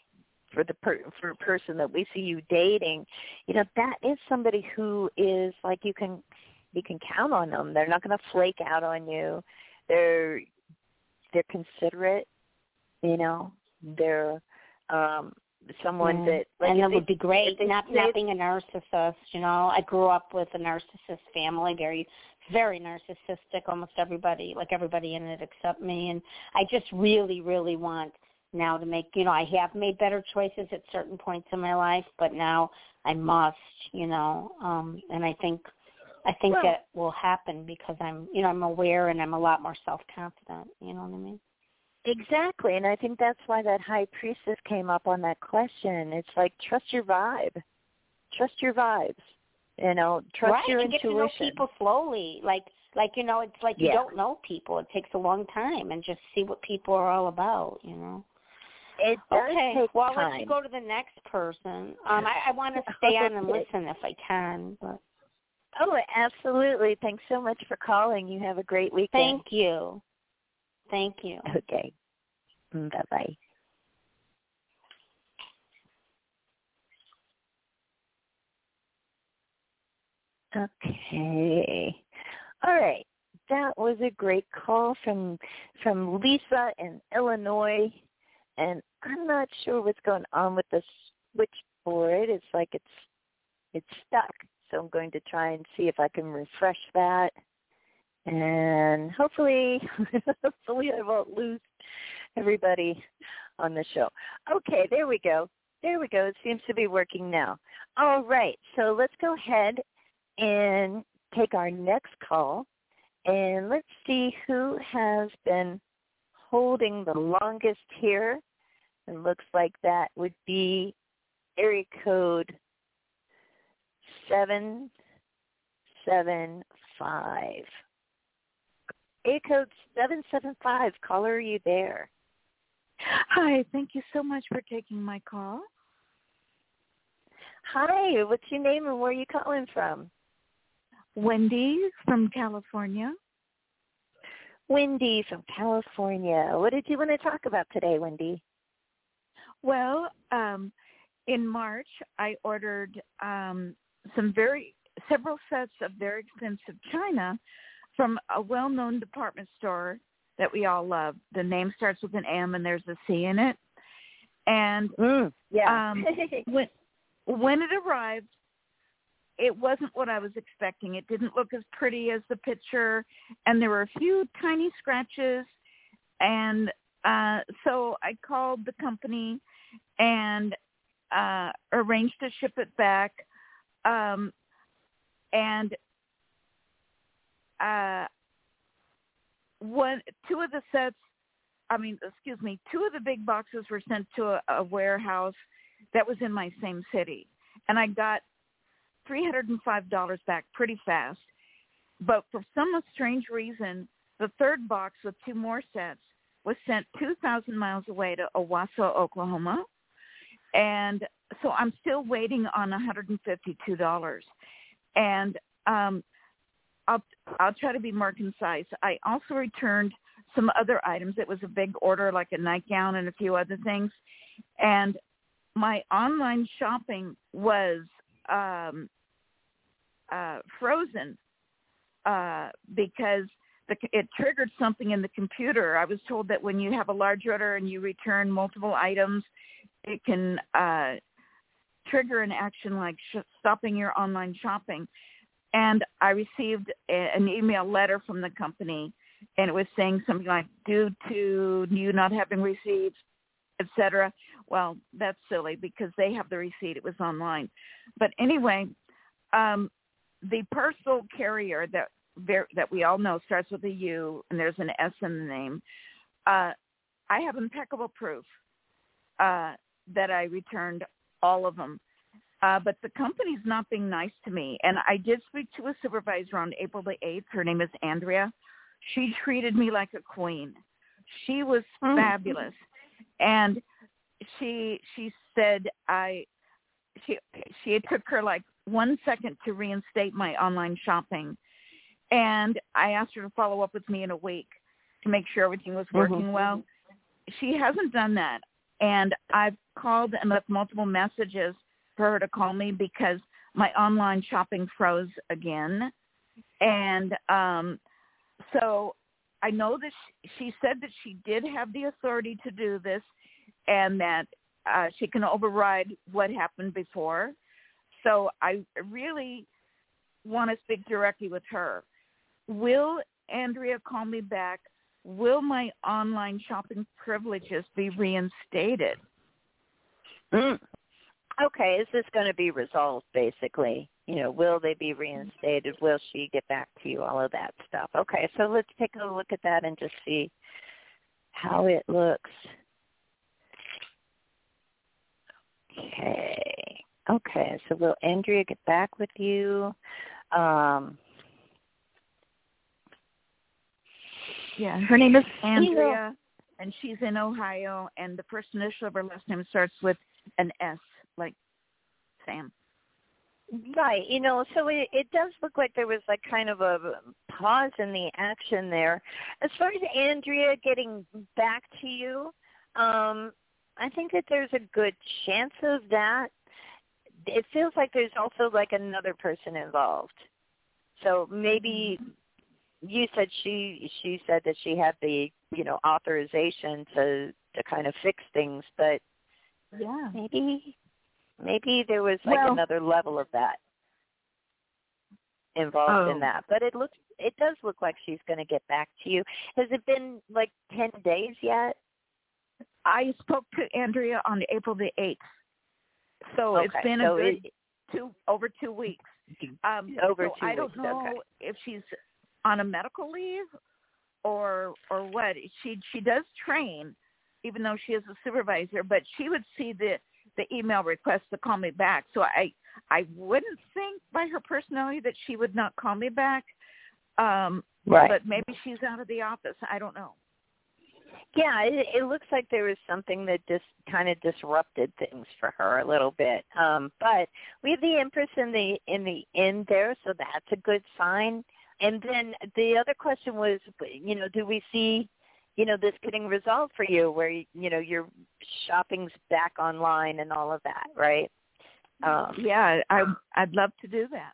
for the per, for a person that we see you dating, you know, that is somebody who is like you can you can count on them. They're not going to flake out on you. They're they're considerate. You know, they're um, someone mm. that like, and that they, would be great. They, not they, not being a narcissist. You know, I grew up with a narcissist family, very very narcissistic. Almost everybody, like everybody in it, except me. And I just really, really want now to make. You know, I have made better choices at certain points in my life, but now I must. You know, um, and I think I think well, that will happen because I'm, you know, I'm aware and I'm a lot more self-confident. You know what I mean? Exactly, and I think that's why that High Priestess came up on that question. It's like, trust your vibe. Trust your vibes. You know, trust right. your you intuition. Right, you get to know people slowly. Like, like you know, it's like you yeah. don't know people. It takes a long time, and just see what people are all about, you know. It does okay. take well, time. let's go to the next person. Um, I, I want to stay on and listen if I can. But. Oh, absolutely. Thanks so much for calling. You have a great weekend. Thank you. Thank you. Okay. Bye-bye. Okay. All right. That was a great call from from Lisa in Illinois. And I'm not sure what's going on with the switchboard. It's like it's it's stuck. So I'm going to try and see if I can refresh that. And hopefully, hopefully I won't lose everybody on the show. Okay, there we go. There we go. It seems to be working now. All right, so let's go ahead and take our next call. And let's see who has been holding the longest here. It looks like that would be area code seven seven five. Area code seven seven five. Caller, are you there? Hi, thank you so much for taking my call. Hi, what's your name and where are you calling from? Wendy from California. Wendy from California. What did you want to talk about today, Wendy? Well, um, in March, I ordered um, some very several sets of very expensive china from a well-known department store that we all love. The name starts with an M and there's a C in it. And mm, yeah. um, when, when it arrived, it wasn't what I was expecting. It didn't look as pretty as the picture, and there were a few tiny scratches. And uh, so I called the company and uh, arranged to ship it back. Um, and uh, one, two of the sets, I mean, excuse me, two of the big boxes were sent to a, a warehouse that was in my same city. And I got three hundred five dollars back pretty fast. But for some strange reason, the third box with two more sets was sent two thousand miles away to Owasso, Oklahoma. And so I'm still waiting on one hundred fifty-two dollars. And um, I'll, I'll try to be more concise. I also returned some other items. It was a big order, like a nightgown and a few other things. And my online shopping was um, uh, frozen uh, because the, it triggered something in the computer. I was told that when you have a large order and you return multiple items, it can uh, trigger an action like sh- stopping your online shopping. And I received a, an email letter from the company, and it was saying something like, due to you not having received, et cetera. Well, that's silly because they have the receipt. It was online. But anyway, um, the postal carrier that that we all know starts with a U, and there's an S in the name. Uh, I have impeccable proof uh, that I returned all of them. Uh, but the company's not being nice to me. And I did speak to a supervisor on April the eighth. Her name is Andrea. She treated me like a queen. She was mm-hmm. fabulous. And she she said I she she it took her like one second to reinstate my online shopping. And I asked her to follow up with me in a week to make sure everything was working mm-hmm. well. She hasn't done that. And I've called and left multiple messages for her to call me because my online shopping froze again. And um, so I know that she, she said that she did have the authority to do this and that uh, she can override what happened before. So I really want to speak directly with her. Will Andrea call me back? Will my online shopping privileges be reinstated? Mm. Okay, is this going to be resolved, basically? You know, will they be reinstated? Will she get back to you? All of that stuff. Okay, so let's take a look at that and just see how it looks. Okay. Okay, so will Andrea get back with you? Um, yeah, her name is Andrea, and she's in Ohio, and the first initial of her last name starts with an S, like Sam. Right. You know, so it, it does look like there was like kind of a pause in the action there. As far as Andrea getting back to you, um, I think that there's a good chance of that. It feels like there's also like another person involved. So maybe you said she she said that she had the, you know, authorization to, to kind of fix things, but yeah, maybe maybe there was like well, another level of that involved oh. in that. But it looks it does look like she's going to get back to you. Has it been like ten days yet? I spoke to Andrea on April the eighth. So okay, it's been so a good it, two over two weeks. um, over so two I don't weeks. know okay. if she's on a medical leave or or what. She she does train, even though she is a supervisor, but she would see the, the email request to call me back. So I I wouldn't think by her personality that she would not call me back. Um, right. But maybe she's out of the office. I don't know. Yeah, it, it looks like there was something that just kind of disrupted things for her a little bit. Um, but we have the Empress in the in the end there, so that's a good sign. And then the other question was, you know, do we see, you know, this getting resolved for you, where you know your shopping's back online and all of that, right? Um, yeah, I I'd love to do that.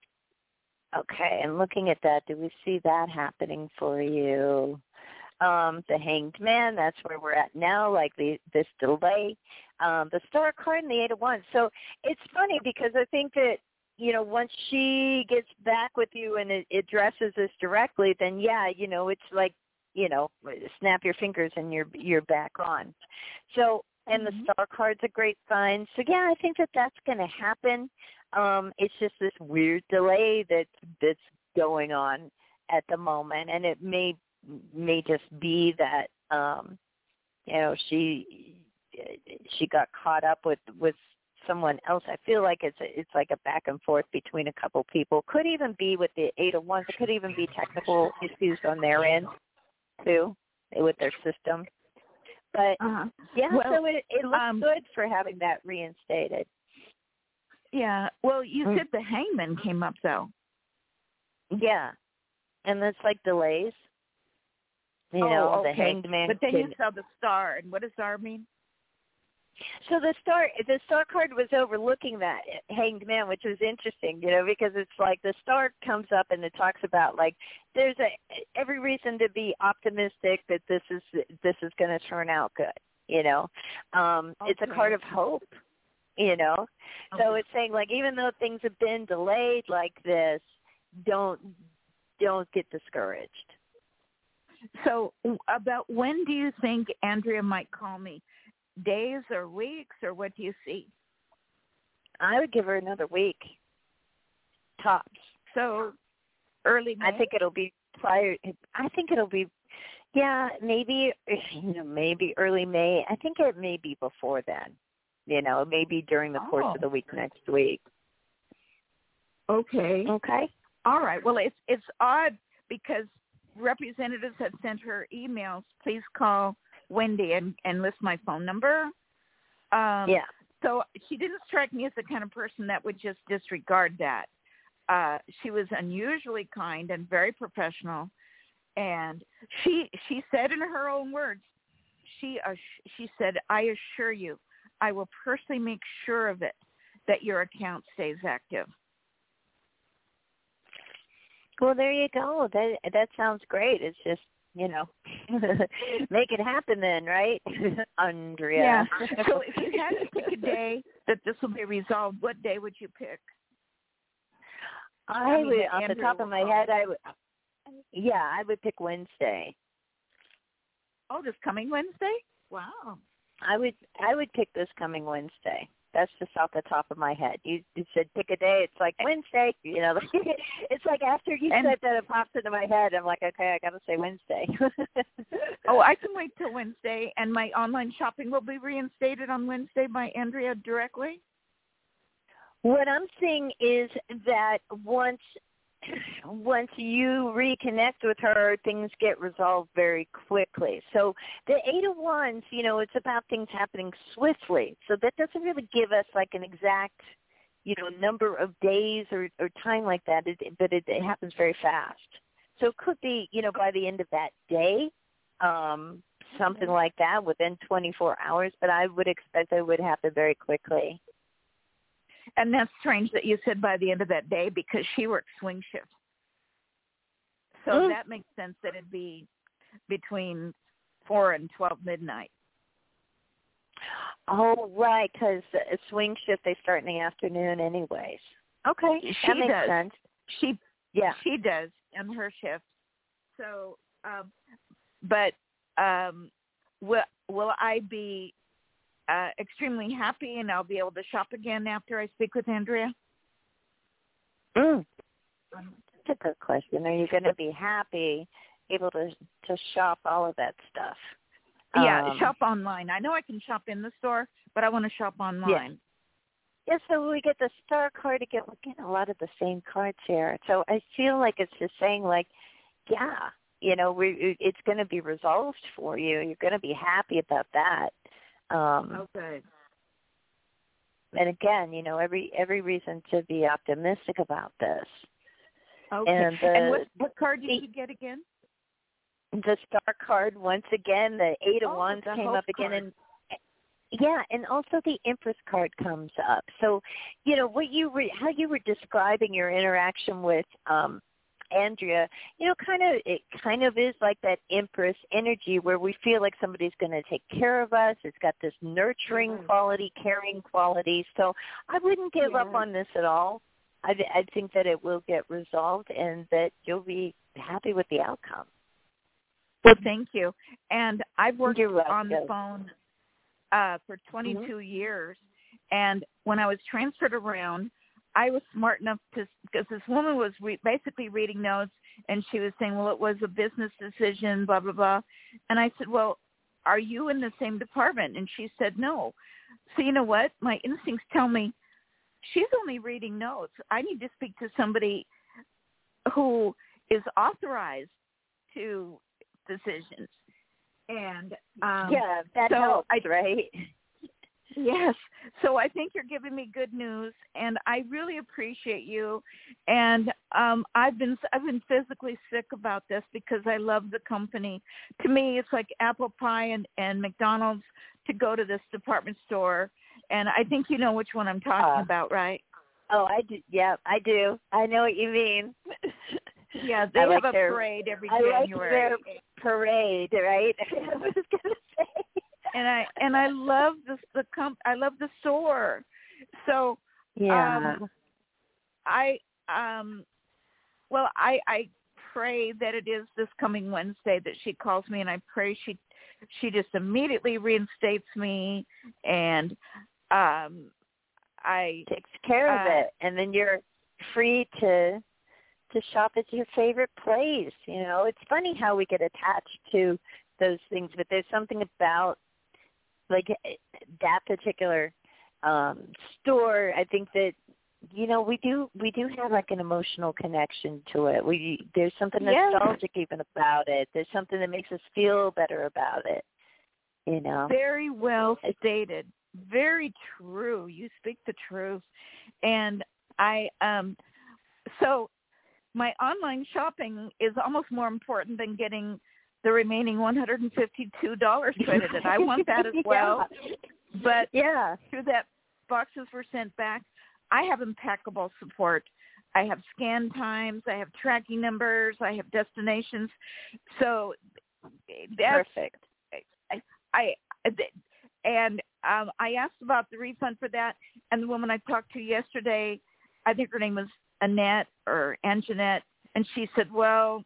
Okay, and looking at that, do we see that happening for you? Um, the Hanged Man, that's where we're at now, like the, this delay. Um, the Star card and the Eight of Wands. So it's funny because I think that, you know, once she gets back with you and it, it addresses this directly, then, yeah, you know, it's like, you know, snap your fingers and you're, you're back on. So, and mm-hmm. the Star card's a great sign. So, yeah, I think that that's going to happen. Um, it's just this weird delay that that's going on at the moment, and it may may just be that um, you know she she got caught up with, with someone else. I feel like it's a, it's like a back and forth between a couple people. Could even be with the Eight of Wands. It could even be technical issues on their end too with their system. But uh-huh. yeah, well, so it, it looks um, good for having that reinstated. Yeah. Well, you Mm. said the Hangman came up, though. Yeah. And it's like delays. You oh, know, okay. the Hanged Man. But then can... you saw the Star, and what does Star mean? So the Star, the Star card was overlooking that Hanged Man, which was interesting, you know, because it's like the Star comes up and it talks about like there's a every reason to be optimistic that this is this is going to turn out good. You know, um, okay. It's a card of hope. You know, okay. So it's saying like even though things have been delayed like this, don't don't get discouraged. So about when do you think Andrea might call me? Days or weeks, or what do you see? I would give her another week, tops. So early May? I think it'll be prior. I think it'll be, yeah, maybe you know maybe early May. I think it may be before then. You know, maybe during the course oh. of the week next week. Okay. Okay. All right. Well, it's it's odd because representatives had sent her emails. Please call Wendy and, and list my phone number. Um, yeah. So she didn't strike me as the kind of person that would just disregard that. Uh, she was unusually kind and very professional, and she she said in her own words, she uh, she said, "I assure you, I will personally make sure of it that your account stays active." Well, there you go. That that sounds great. It's just, you know, make it happen then, right, Andrea? Yeah. So if you had to pick a day that this will be resolved, what day would you pick? I, I mean, would, off Andrea the top of my call. head, I would. Yeah, I would pick Wednesday. Oh, this coming Wednesday? Wow. I would I would pick this coming Wednesday. That's just off the top of my head. You, you said pick a day. It's like Wednesday. You know, it's like after you and, said that, it pops into my head. I'm like, okay, I got to say Wednesday. Oh, I can wait till Wednesday, and my online shopping will be reinstated on Wednesday by Andrea directly? What I'm seeing is that once once you reconnect with her, things get resolved very quickly. So the Eight of Wands, you know, it's about things happening swiftly. So that doesn't really give us like an exact, you know, number of days or, or time like that, it, but it, it happens very fast. So it could be, you know, by the end of that day, um, something like that within twenty-four hours, but I would expect it would happen very quickly. And that's strange that you said by the end of that day because she works swing shift. So mm. that makes sense that it'd be between four and twelve midnight. Oh, right, because a swing shift, they start in the afternoon anyways. Okay, she that makes does. sense. She, yeah. she does in her shift. So, um, but um, will, will I be Uh, extremely happy, and I'll be able to shop again after I speak with Andrea? Mm. That's a good question. Are you going to be happy, able to to shop all of that stuff? Yeah, Um, shop online. I know I can shop in the store, but I want to shop online. Yeah. yeah, so we get the star card again. We get a lot of the same cards here. So I feel like it's just saying, like, yeah, you know, we, it's going to be resolved for you. You're going to be happy about that. Um, okay. And again, you know, every every reason to be optimistic about this. Okay. And, the, and what, what card did the, you get again? The star card, once again, the eight of oh, wands came Hope up again. card. And yeah, and also the Empress card comes up. So, you know, what you were, how you were describing your interaction with um, Andrea, you know, kind of, it kind of is like that Empress energy where we feel like somebody's going to take care of us. It's got this nurturing mm-hmm. quality, caring quality. So I wouldn't give yeah. up on this at all. I, I think that it will get resolved and that you'll be happy with the outcome. Well, thank you. And I've worked on the phone uh, for twenty-two mm-hmm. years. And when I was transferred around, I was smart enough to, because this woman was re- basically reading notes, and she was saying, well, it was a business decision, blah, blah, blah. And I said, well, are you in the same department? And she said, no. So you know what? My instincts tell me she's only reading notes. I need to speak to somebody who is authorized to decisions. And um, yeah, that so helps, I, right? Yes. So I think you're giving me good news, and I really appreciate you. And um, I've been I've been physically sick about this because I love the company. To me, it's like apple pie and, and McDonald's to go to this department store. And I think you know which one I'm talking uh, about, right? Oh, I do. Yeah, I do. I know what you mean. Yeah, they I have like a their, parade every I January. like their parade, right? I was gonna say. And I and I love the the comp. I love the store. So yeah, um, I um, well, I I pray that it is this coming Wednesday that she calls me, and I pray she she just immediately reinstates me, and um, I takes care of uh, it, and then you're free to to shop at your favorite place. You know, it's funny how we get attached to those things, but there's something about like that particular um, store. I think that, you know, we do we do have like an emotional connection to it. We there's something yeah. nostalgic even about it. There's something that makes us feel better about it. You know, very well stated, very true. You speak the truth, and I um so my online shopping is almost more important than getting the remaining one hundred fifty-two dollars credited. I want that as well. yeah. But yeah, through that boxes were sent back. I have impeccable support. I have scan times. I have tracking numbers. I have destinations. So that's perfect. I, I and um, I asked about the refund for that, and the woman I talked to yesterday, I think her name was Annette or Anjanette, and she said, well,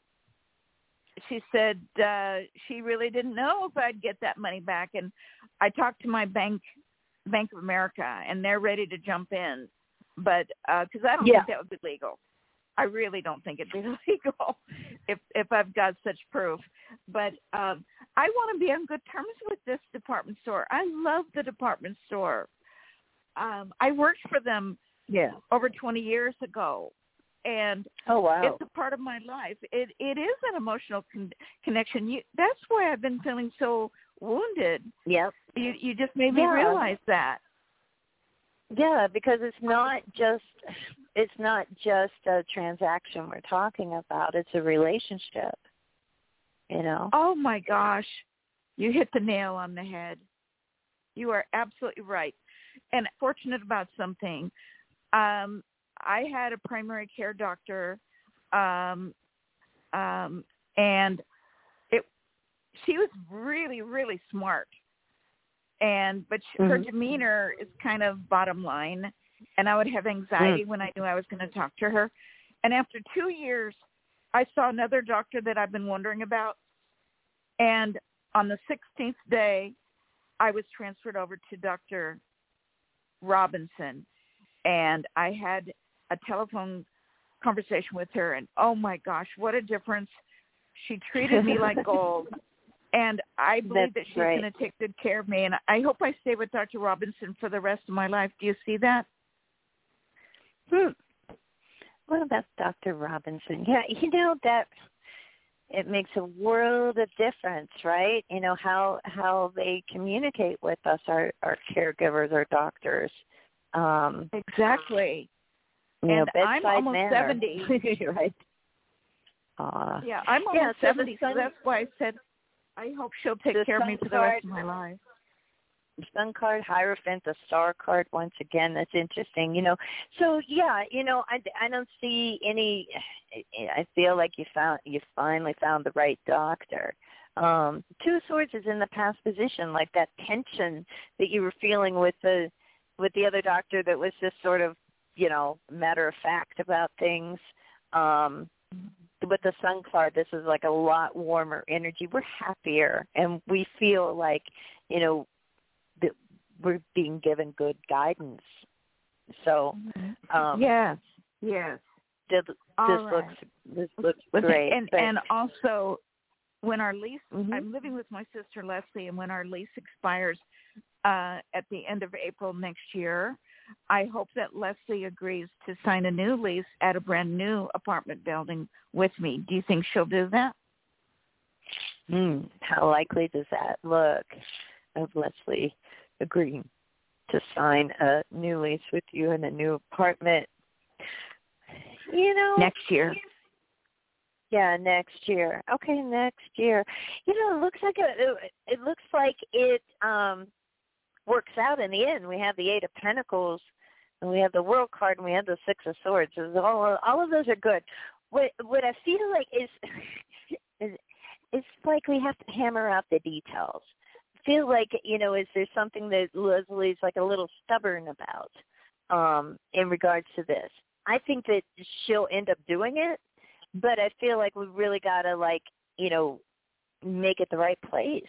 she said uh, she really didn't know if I'd get that money back. And I talked to my bank, Bank of America, and they're ready to jump in. But because uh, I don't yeah. think that would be legal. I really don't think it'd be legal if if I've got such proof. But um, I want to be on good terms with this department store. I love the department store. Um, I worked for them yeah. over twenty years ago. And oh, wow. it's a part of my life. It it is an emotional con- connection. You, that's why I've been feeling so wounded. Yep. You you just made me yeah. realize that. Yeah, because it's not just it's not just a transaction we're talking about. It's a relationship. You know. Oh my gosh, you hit the nail on the head. You are absolutely right. And fortunate about something. Um, I had a primary care doctor, um, um, and it. She was really, really smart, and but she, mm-hmm. her demeanor is kind of bottom line, and I would have anxiety mm-hmm. when I knew I was going to talk to her. And after two years, I saw another doctor that I've been wondering about, and on the sixteenth day, I was transferred over to Doctor Robinson, and I had a telephone conversation with her, and oh my gosh, what a difference. She treated me like gold, and I believe That's that she's right. going to take good care of me, and I hope I stay with Doctor Robinson for the rest of my life. Do you see that? Hmm. What about Doctor Robinson? Yeah, you know, that it makes a world of difference, right? You know, how how they communicate with us, our, our caregivers, our doctors. Um, exactly. You and know, I'm almost manner. seventy. Right. Uh, yeah, I'm almost yeah, so seventy, sun, so that's why I said I hope she'll take the care of me for the card, rest of my life. The sun card, Hierophant, the star card, once again, that's interesting. You know, so yeah, you know, I, I don't see any, I feel like you found, you finally found the right doctor. Um, Two of Swords is in the past position, like that tension that you were feeling with the, with the other doctor that was just sort of, you know, matter of fact about things. Um, with the sun card, this is like a lot warmer energy. We're happier, and we feel like, you know, that we're being given good guidance. So, um, yes, yes. This, this right. looks this looks Listen, great. And but, and also, when our lease, mm-hmm. I'm living with my sister Leslie, and when our lease expires uh, at the end of April next year, I hope that Leslie agrees to sign a new lease at a brand new apartment building with me. Do you think she'll do that? Mm, how likely does that look of Leslie agreeing to sign a new lease with you in a new apartment? You know, next year. Yeah, next year. Okay, next year. You know, it looks like it, it looks like it um, works out in the end. We have the Eight of Pentacles, and we have the World card, and we have the Six of Swords. All all of those are good. What what I feel like is, is it's like we have to hammer out the details. I feel like, you know, is there something that Leslie's like a little stubborn about um, in regards to this? I think that she'll end up doing it, but I feel like we really got to, like, you know, make it the right place,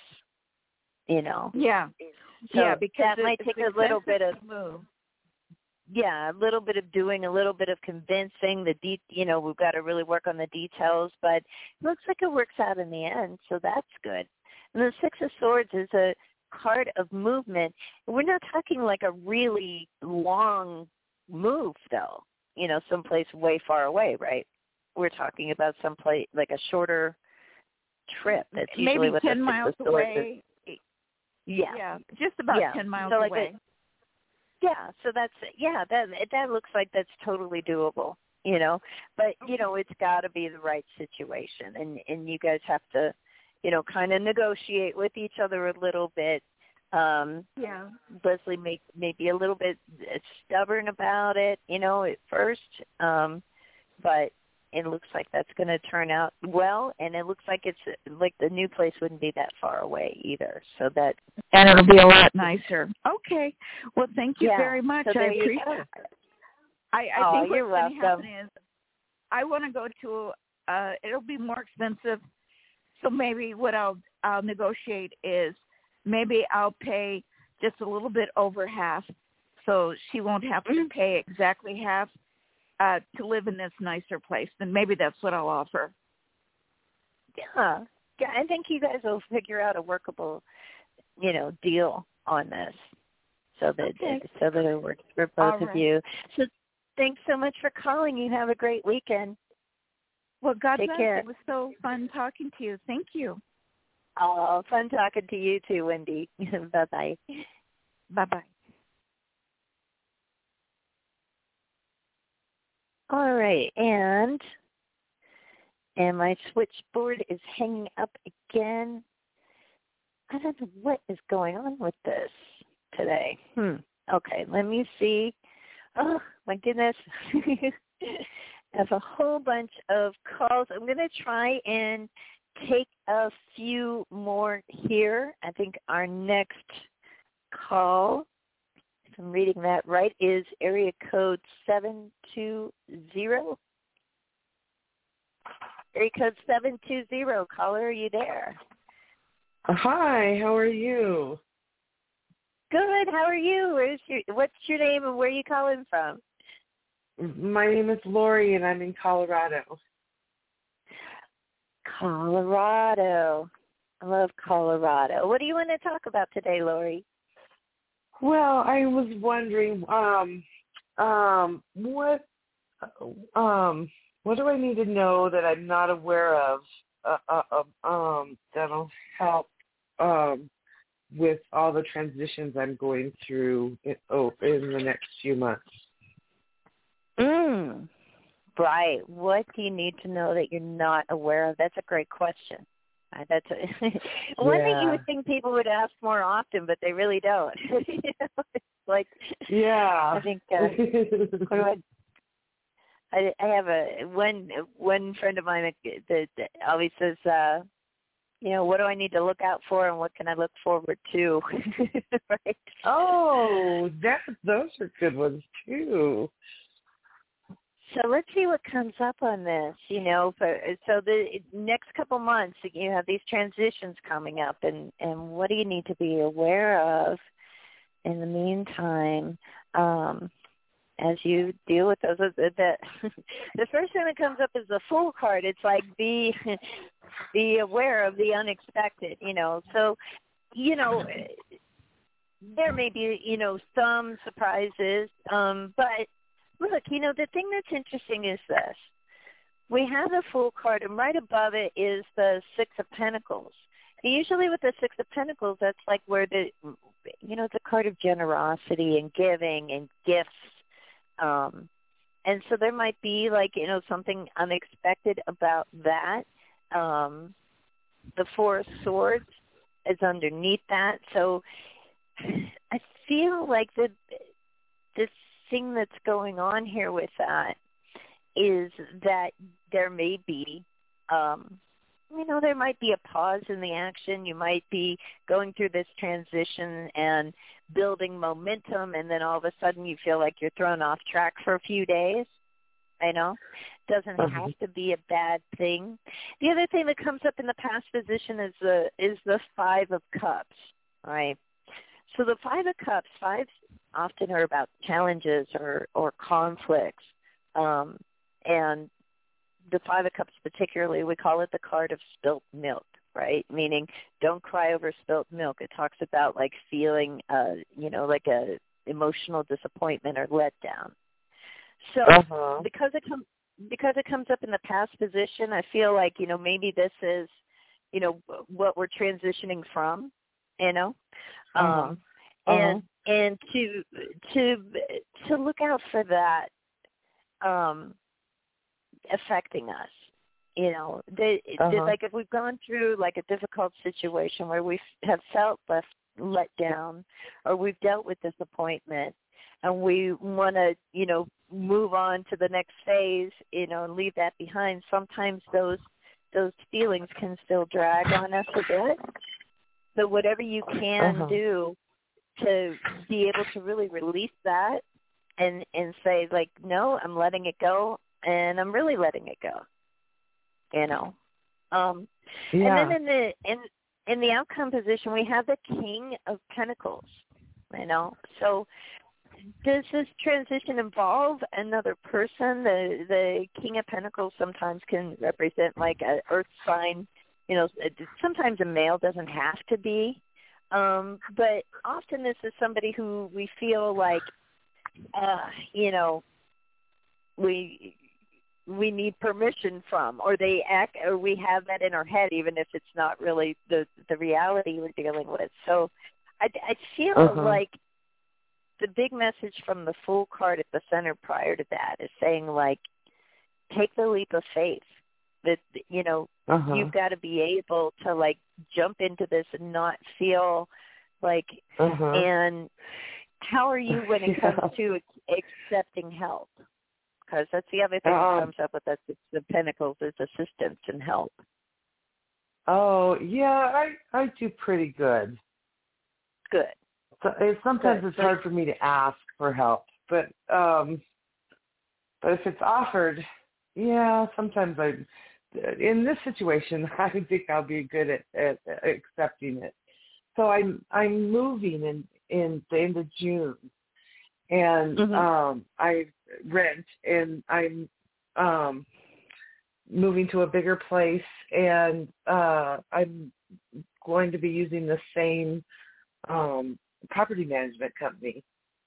you know? Yeah. So yeah, because that it, might take a little bit of, move. yeah, a little bit of doing, a little bit of convincing. The de- you know, we've got to really work on the details, but it looks like it works out in the end, so that's good. And the Six of Swords is a card of movement. We're not talking like a really long move, though, you know, someplace way far away, right? We're talking about someplace like a shorter trip. That's usually maybe what ten the miles Six of Swords away. is. Yeah. Yeah, just about yeah. ten miles so like away. A, yeah, so that's, yeah, that that looks like that's totally doable, you know. But, you know, it's got to be the right situation, and, and you guys have to, you know, kind of negotiate with each other a little bit. Um, yeah. Leslie may, may be a little bit stubborn about it, you know, at first, um, but it looks like that's going to turn out well, and it looks like it's like the new place wouldn't be that far away either. So that and it'll be a lot nicer. Okay. Well, thank you yeah. very much. So I there you appreciate go. it. I, I oh, think what's you're going to happen welcome. is I want to go to. Uh, it'll be more expensive, so maybe what I'll I'll negotiate is maybe I'll pay just a little bit over half, so she won't have to pay exactly half. Uh, to live in this nicer place, then maybe that's what I'll offer. Yeah, yeah. I think you guys will figure out a workable, you know, deal on this, so that okay. it, so that it works for both All of right. you. So, thanks so much for calling. You have a great weekend. Well, God Take bless. care. It was so fun talking to you. Thank you. Oh, fun talking to you too, Wendy. Bye bye. Bye bye. All right, and and my switchboard is hanging up again. I don't know what is going on with this today. Hmm. Okay, let me see. Oh, my goodness. I have a whole bunch of calls. I'm going to try and take a few more here. I think our next call, if I'm reading that right, is area code seven two zero. Area code seven two zero. Caller, are you there? Hi, how are you? Good. How are you? Where's your, what's your name and where are you calling from? My name is Lori, and I'm in Colorado. Colorado. I love Colorado. What do you want to talk about today, Lori? Well, I was wondering, um, um, what, um, what do I need to know that I'm not aware of, uh, uh, um, that'll help, um, with all the transitions I'm going through in, oh, in the next few months? Mm, right. What do you need to know that you're not aware of? That's a great question. Uh, that's a, one yeah. that you would think people would ask more often, but they really don't. You know, it's like, yeah. I think, uh, what do I, I, I have a one one friend of mine that, that, that always says, uh, you know, what do I need to look out for, and what can I look forward to? Right? Oh, that those are good ones too. So let's see what comes up on this. You know, for, so the next couple months, you have these transitions coming up, and and what do you need to be aware of in the meantime? Um, as you deal with those, the, the first thing that comes up is the Fool card. It's like be be aware of the unexpected, you know. So, you know, there may be, you know, some surprises, um, but look, you know, the thing that's interesting is this. We have the Fool card, and right above it is the Six of Pentacles. And usually with the Six of Pentacles, that's like where the, you know, it's a card of generosity and giving and gifts. Um, and so there might be like, you know, something unexpected about that. Um, the Four of Swords is underneath that. So I feel like the this thing that's going on here with that is that there may be, um, you know, there might be a pause in the action. You might be going through this transition and building momentum, and then all of a sudden you feel like you're thrown off track for a few days. I know. Doesn't have to be a bad thing. The other thing that comes up in the past position is the is the Five of Cups, right? So the Five of Cups, fives often are about challenges or, or conflicts. Um, and the Five of Cups particularly, we call it the card of spilt milk, right? Meaning don't cry over spilt milk. It talks about like feeling, uh, you know, like a emotional disappointment or letdown. So uh-huh. because it comes because it comes up in the past position, I feel like, you know, maybe this is, you know, what we're transitioning from, you know, um, uh-huh. and uh-huh. and to to to look out for that um, affecting us. You know, they, uh-huh. they, like if we've gone through like a difficult situation where we have felt left let down, or we've dealt with disappointment, and we want to, you know, move on to the next phase, you know, and leave that behind. Sometimes those those feelings can still drag on us a bit. So whatever you can uh-huh. do to be able to really release that and and say like, no, I'm letting it go, and I'm really letting it go. You know, um, yeah. and then in the in in the outcome position, we have the King of Pentacles. You know, so does this transition involve another person? The the King of Pentacles sometimes can represent like an earth sign. You know, sometimes a male doesn't have to be, um, but often this is somebody who we feel like, uh, you know, we we need permission from, or they act, or we have that in our head, even if it's not really the the reality we're dealing with. So I, I feel uh-huh. like the big message from the Fool card at the center prior to that is saying, like, take the leap of faith. That, you know, uh-huh. you've got to be able to, like, jump into this and not feel like, uh-huh. and how are you when it yeah. comes to accepting help? Because that's the other thing um, that comes up with us, it's the Pentacles, is assistance and help. Oh, yeah, I, I do pretty good. Good. So it, sometimes Good. it's hard for me to ask for help, but um, but if it's offered, yeah, sometimes I, in this situation, I think I'll be good at, at accepting it. So I'm I'm moving in in the end of June, and mm-hmm. um, I rent, and I'm um, moving to a bigger place, and uh, I'm going to be using the same um, property management company.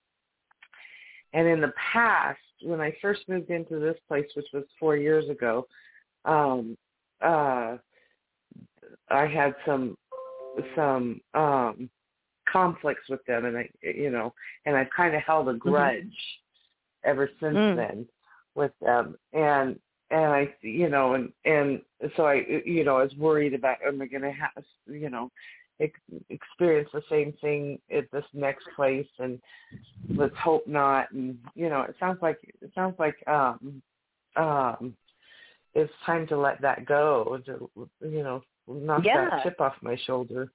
And in the past, when I first moved into this place, which was four years ago, um, uh, I had some some um, conflicts with them, and I, you know, and I've kind of held a grudge mm-hmm. ever since mm. then with them, and and I, you know, and and so I, you know, I was worried about, am I going to have, you know, ex- experience the same thing at this next place, and let's hope not, and you know, it sounds like it sounds like um, um, it's time to let that go, to, you know, knock yeah. that chip off my shoulder.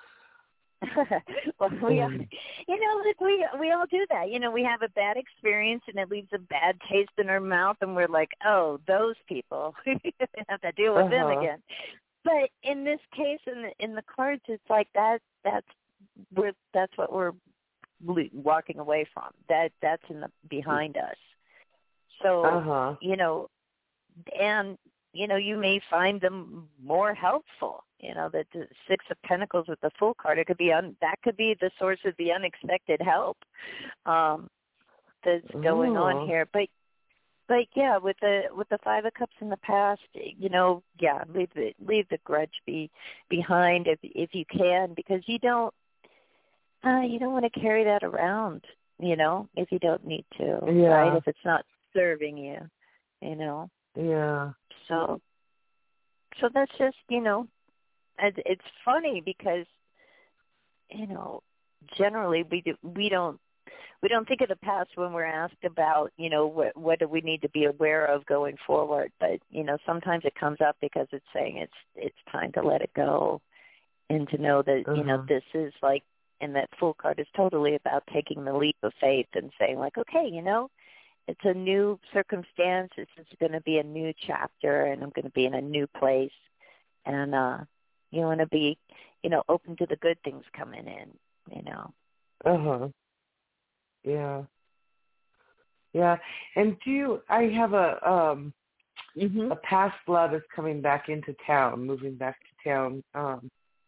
Well, we, all, you know, look, we we all do that. You know, we have a bad experience, and it leaves a bad taste in our mouth, and we're like, oh, those people, we have to deal with uh-huh. them again. But in this case, in the in the cards, it's like that. That's we're that's what we're walking away from. That that's in the behind us. So uh-huh. you know, and you know, you may find them more helpful. You know, the, the Six of Pentacles with the Fool card, it could be un, that could be the source of the unexpected help um, that's going Ooh. on here. But but yeah, with the with the Five of Cups in the past, you know, yeah, leave the leave the grudge be behind if if you can, because you don't uh, you don't want to carry that around. You know, if you don't need to, yeah. right? If it's not serving you, you know. Yeah. So so that's just, you know. And it's funny because, you know, generally we do, we don't we don't think of the past when we're asked about, you know, what what do we need to be aware of going forward. But you know, sometimes it comes up because it's saying it's it's time to let it go, and to know that uh-huh. you know, this is like, and that Fool card is totally about taking the leap of faith and saying like, okay, you know, it's a new circumstance. This is going to be a new chapter, and I'm going to be in a new place, and uh. You want to be, you know, open to the good things coming in, you know. Uh-huh. Yeah. Yeah. And do you, I have a, um, mm-hmm. a past love is coming back into town, moving back to town, um,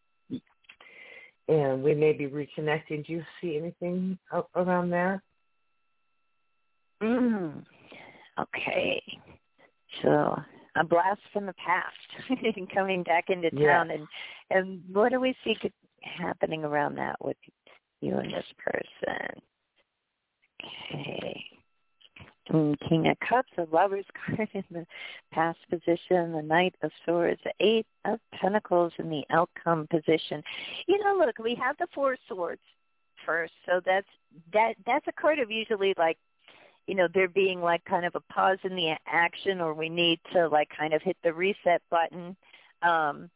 and we may be reconnecting. Do you see anything around that? Mm. Okay. So a blast from the past coming back into town. Yeah. And, and what do we see happening around that with you and this person? Okay. King of Cups, the Lover's card in the past position, the Knight of Swords, the Eight of Pentacles in the outcome position. You know, look, we have the Four Swords first, so that's that. That's a card of usually like, you know, there being like kind of a pause in the action, or we need to like kind of hit the reset button. Um,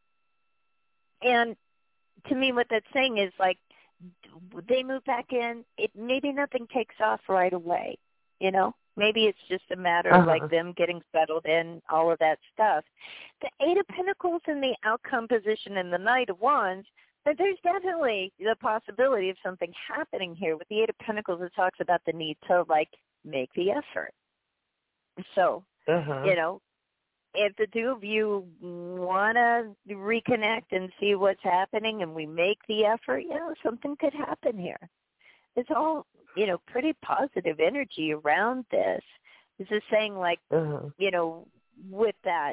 and to me, what that's saying is like they move back in. It maybe nothing takes off right away, you know. Maybe it's just a matter uh-huh. of like them getting settled in, all of that stuff. The Eight of Pentacles in the outcome position and the Knight of Wands, but there's definitely the possibility of something happening here. With the Eight of Pentacles, it talks about the need to like make the effort. So, uh-huh. you know, if the two of you want to reconnect and see what's happening and we make the effort, you know, something could happen here. It's all, you know, pretty positive energy around this. This is saying like, uh-huh. you know, with that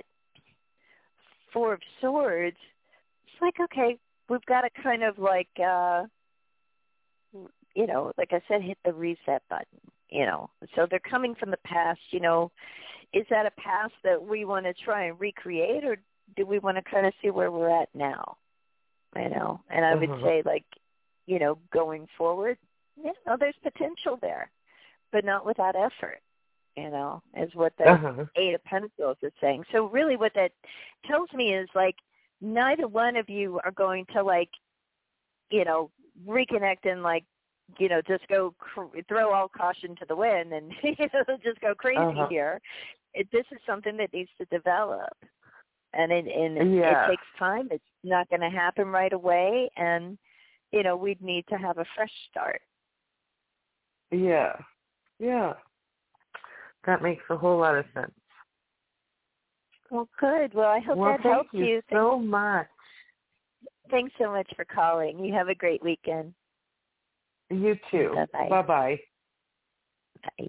Four of Swords, it's like, okay, we've got to kind of like, uh, you know, like I said, hit the reset button, you know. So they're coming from the past, you know. Is that a past that we want to try and recreate, or do we want to kind of see where we're at now, you know? And I uh-huh. would say, like, you know, going forward, you know, there's potential there, but not without effort, you know, is what the uh-huh. Eight of Pentacles is saying. So really what that tells me is, like, neither one of you are going to, like, you know, reconnect and, like, you know, just go cr- throw all caution to the wind and, you know, just go crazy uh-huh. here. It, this is something that needs to develop. And, it, and yeah. it takes time. It's not going to happen right away. And, you know, we'd need to have a fresh start. Yeah. Yeah. That makes a whole lot of sense. Well, good. Well, I hope well, that thank helps you. you. so much. Thanks so much for calling. You have a great weekend. You too. Bye-bye. Bye-bye. Bye.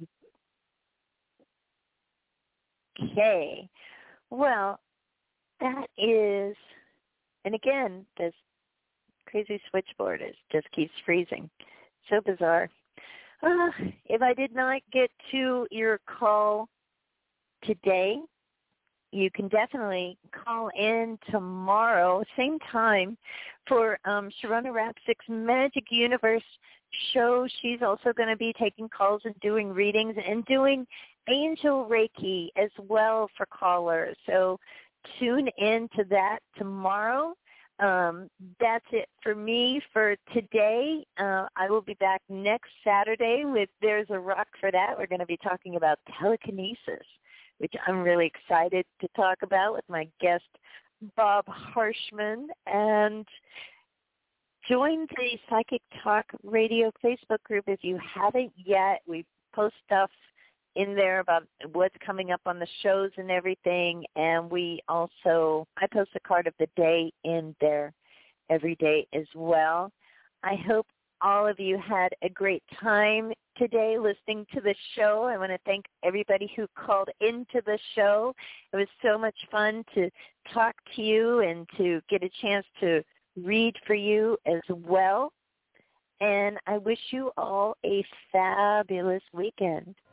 Okay. Well, that is, and again, this crazy switchboard is just keeps freezing. So bizarre. Uh, if I did not get to your call today, you can definitely call in tomorrow, same time, for um, Sharona Rapsick's Magic Universe show. She's also going to be taking calls and doing readings and doing Angel Reiki as well for callers. So tune in to that tomorrow. Um, that's it for me for today. Uh, I will be back next Saturday with There's a Rock for That. We're going to be talking about telekinesis, which I'm really excited to talk about with my guest, Bob Harshman. And join the Psychic Talk Radio Facebook group if you haven't yet. We post stuff in there about what's coming up on the shows and everything. And we also, I post a card of the day in there every day as well. I hope all of you had a great time today listening to the show. I want to thank everybody who called into the show. It was so much fun to talk to you and to get a chance to read for you as well. And I wish you all a fabulous weekend.